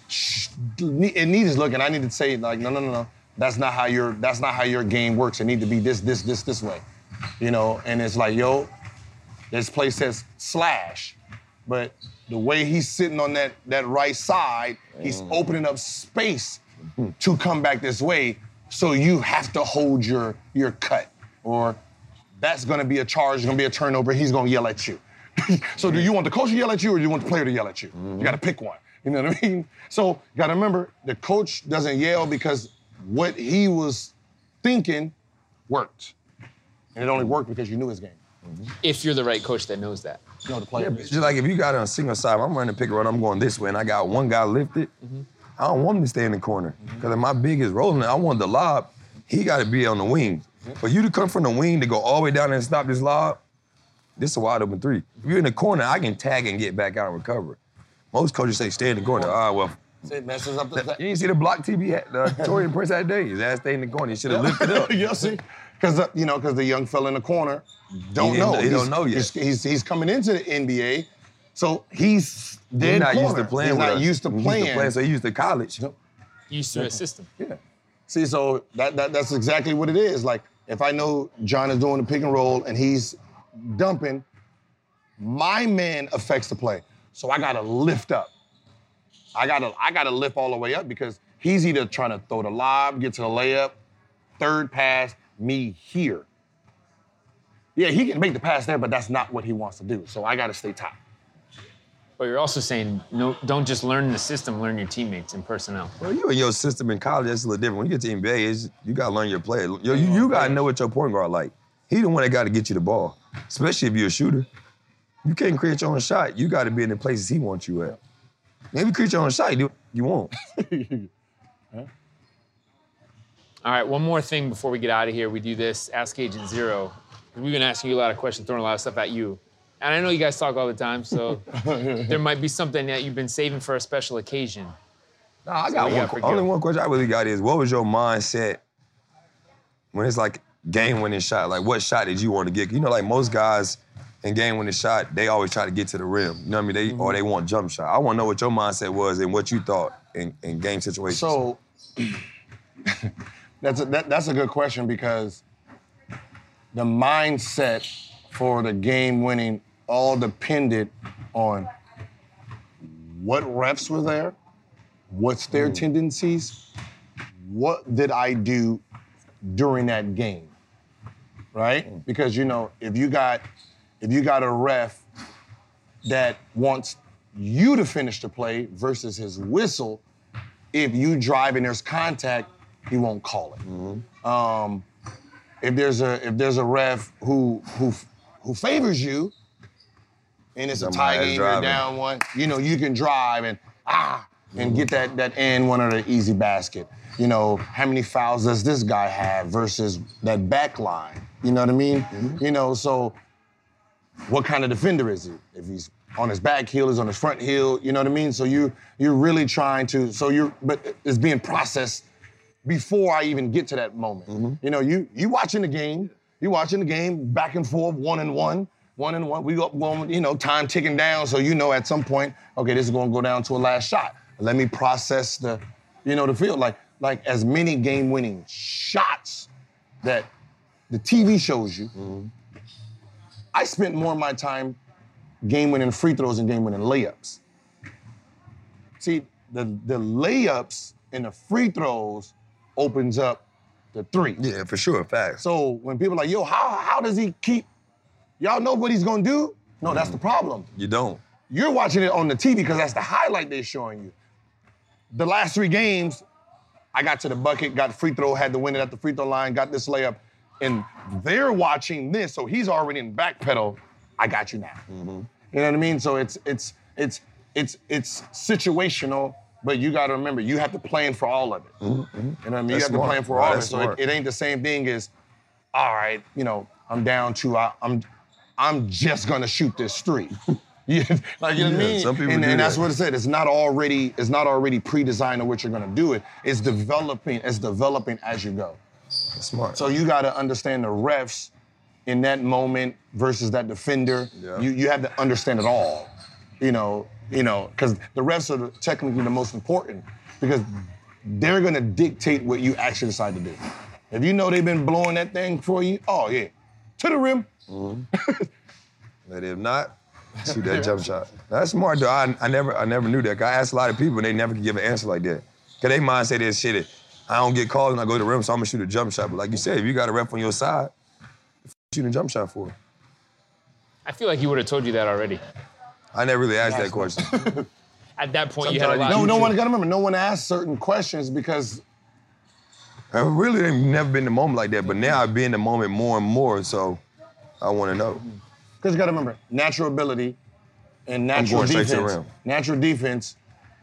it needs looking. I need to say like, no, no, no, no. That's not how your that's not how your game works. It need to be this, this, this, this way. You know, and it's like, yo, this play says slash, but the way he's sitting on that that right side, he's mm. opening up space mm. to come back this way. So you have to hold your your cut, or that's gonna be a charge, gonna be a turnover. He's gonna yell at you. So do you want the coach to yell at you, or do you want the player to yell at you? Mm-hmm. You gotta pick one. You know what I mean? So you gotta remember, the coach doesn't yell because what he was thinking worked. And it only worked because you knew his game. Mm-hmm. If you're the right coach that knows that. You know the player. Yeah, just like if you got it on a single side, I'm running pick and roll, I'm going this way, and I got one guy lifted, mm-hmm. I don't want him to stay in the corner. Because mm-hmm. if my big is rolling, I want the lob, he gotta be on the wing. Mm-hmm. For you to come from the wing to go all the way down there and stop this lob, this is a wide open three. If you're in the corner, I can tag and get back out and recover. Most coaches say stay in the corner. Ah, well. It messes up the. You didn't see the block T V, uh, Torian Prince that day. His ass stayed in the corner. He should have lifted up. Yeah, see, because uh, you know, because the young fella in the corner don't he know. He he's, don't know yet. He's, he's he's coming into the N B A, so he's dead He's not corner. used to playing. He's with not us. used to He's playing. Used to play, so he used to college. Used to a system. Yeah. See, so that, that that's exactly what it is. Like, if I know John is doing the pick and roll and he's dumping, my man affects the play. So I gotta lift up. I gotta I gotta lift all the way up because he's either trying to throw the lob, get to the layup, third pass, me here. Yeah, he can make the pass there, but that's not what he wants to do. So I gotta stay top. But you're also saying, no, don't just learn the system, learn your teammates and personnel. Well, you and your system in college, that's a little different. When you get to N B A, it's, you gotta learn your play. You, you, you gotta know what your point guard like. He the one that gotta get you the ball, especially if you're a shooter. You can't create your own shot. You gotta be in the places he wants you at. Maybe create your own shot, you, you won't. All right, one more thing before we get out of here. We do this, Ask Agent Zero. We've been asking you a lot of questions, throwing a lot of stuff at you. And I know you guys talk all the time, so there might be something that you've been saving for a special occasion. No, I got so one. Got only one question I really got is, what was your mindset when it's like game-winning shot? Like, what shot did you want to get? You know, like most guys in game-winning shot, they always try to get to the rim. You know what I mean? They mm-hmm. or they want jump shot. I want to know what your mindset was and what you thought in, in game situations. So that's a, that, that's a good question because the mindset for the game-winning all depended on what refs were there, what's their mm. tendencies, what did I do during that game, right? Mm. Because, you know, if you got if you got a ref that wants you to finish the play versus his whistle, if you drive and there's contact, he won't call it. Mm-hmm. Um, if there's a if there's a ref who who who favors you, and it's a tie game, you're down one, you know, you can drive and ah, and get that that and one or the easy basket. You know, how many fouls does this guy have versus that back line? You know what I mean? Mm-hmm. You know, so what kind of defender is he? If he's on his back heel, he's on his front heel, you know what I mean? So you you're really trying to, so you're, but it's being processed before I even get to that moment. Mm-hmm. You know, you you watching the game, you watching the game back and forth, one and one. One and one, we go, going, you know, time ticking down, so you know at some point, okay, this is gonna go down to a last shot. Let me process the, you know, the field. Like, like as many game-winning shots that the T V shows you. Mm-hmm. I spent more of my time game-winning free throws and game-winning layups. See, the, the layups and the free throws opens up the three. Yeah, for sure, facts. So when people are like, yo, how, how does he keep, y'all know what he's gonna do? No, that's the problem. You don't. You're watching it on the T V because that's the highlight they're showing you. The last three games, I got to the bucket, got the free throw, had to win it at the free throw line, got this layup, and they're watching this, so he's already in backpedal. I got you now. Mm-hmm. You know what I mean? So it's it's it's it's it's situational, but you got to remember you have to plan for all of it. Mm-hmm. You know what I mean? That's you have smart. to plan for Wow, all of it. that's So it, it ain't the same thing as, all right, you know, I'm down two. I, I'm I'm just gonna shoot this three. Yeah, like you know Yeah, what I mean? some people and do and that's that. what it said. It's not already it's not already pre-designed on what you're gonna do it. It's developing. It's developing as you go. That's smart. So you got to understand the refs in that moment versus that defender. Yeah. You you have to understand it all. You know, you know, because the refs are the, technically the most important because they're gonna dictate what you actually decide to do. If you know they've been blowing that thing for you, oh yeah, to the rim. Mm-hmm. But if not, shoot that jump shot. That's smart though. I, I never I never knew that. 'Cause I asked a lot of people and they never could give an answer like that. Cause they mind say this shit. I don't get called when I go to the rim, so I'm gonna shoot a jump shot. But like you said, if you got a ref on your side, shoot a jump shot for. I feel like he would have told you that already. I never really asked that question. At that point, you had a lot. No, no one gotta remember. No one asked certain questions because I really ain't never been in the moment like that, but now I've been in the moment more and more, so I want to know. Because you gotta remember, natural ability and natural going straight to the defense. rim. Natural defense.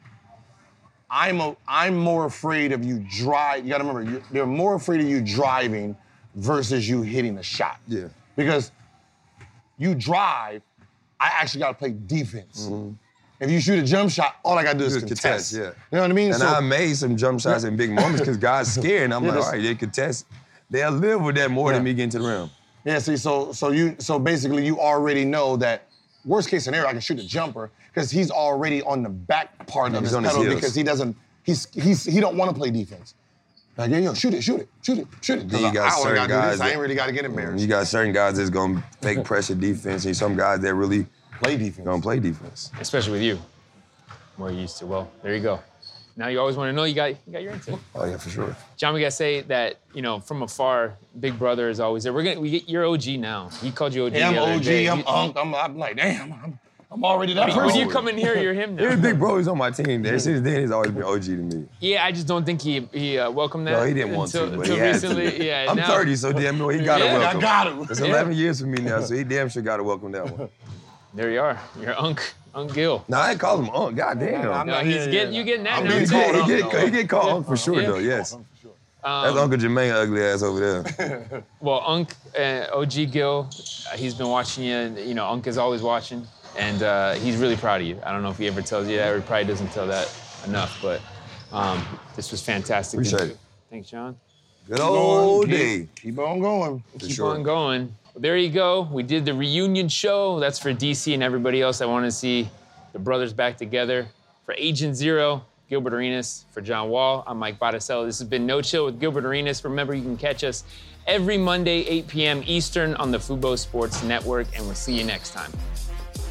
I'm a, I'm more afraid of you drive. You gotta remember, you, they're more afraid of you driving versus you hitting the shot. Yeah. Because you drive, I actually gotta play defense. Mm-hmm. If you shoot a jump shot, all I gotta do is Just contest. contest, yeah. You know what I mean? And So- I made some jump shots in big moments because God's scared, and I'm Yeah, like, all that's- right, they contest. They'll live with that more Yeah. than me getting to the rim. Yeah, see, so so you so basically you already know that worst case scenario, I can shoot a jumper because he's already on the back part Yeah, of he's his on his pedal heels. because he doesn't he's he's he don't want to play defense. Like, yo, yo, shoot it, shoot it, shoot it, shoot it. Then you Because got I, I certain gotta do guys this. I that- ain't really gotta get embarrassed. You got certain guys that's gonna fake pressure defense, and some guys that really Play defense. gonna play defense. Especially with you. More used to. Well, there you go. Now you always want to know you got you got your answer. Oh yeah, for sure. John, we gotta say that, you know, from afar, Big Brother is always there. We're gonna we get you're O G now. He called you O G. Yeah, I'm the other O G. day. I'm You- Unk. I'm, I'm like, damn, I'm, I'm already that When person. you come in here, you're him His now. big bro is on my team. There since then, he's always been O G to me. Yeah, I just don't think he he uh, welcomed that. No, he didn't want until, to, but until he has recently. to. Yeah, I'm now- thirty, so damn no, he got Yeah, to I welcome. got him. It's Yeah. eleven years for me now, so he damn sure got to welcome that one. There you are. You're Unk Unk Gill. Nah, I ain't call him Unc. God damn. I'm No, not- he's yeah, getting yeah. you getting that I'm now being too. He called get, Unc, he get, though. he get called Unc for sure, Yeah. though, yes. Um, That's Uncle Jermaine ugly ass over there. Well, Unk, uh, O G Gill, uh, he's been watching you. And, you know, Unk is always watching, and uh, he's really proud of you. I don't know if he ever tells you that, or he probably doesn't tell that enough, but um, this was fantastic. Appreciate it. Thanks, John. Good old Keep- day. Keep on going. Keep sure. on going. Well, there you go. We did the reunion show. That's for D C and everybody else that want to see the brothers back together. For Agent Zero, Gilbert Arenas. For John Wall, I'm Mike Botticello. This has been No Chill with Gilbert Arenas. Remember, you can catch us every Monday, eight p.m. Eastern on the Fubo Sports Network, and we'll see you next time.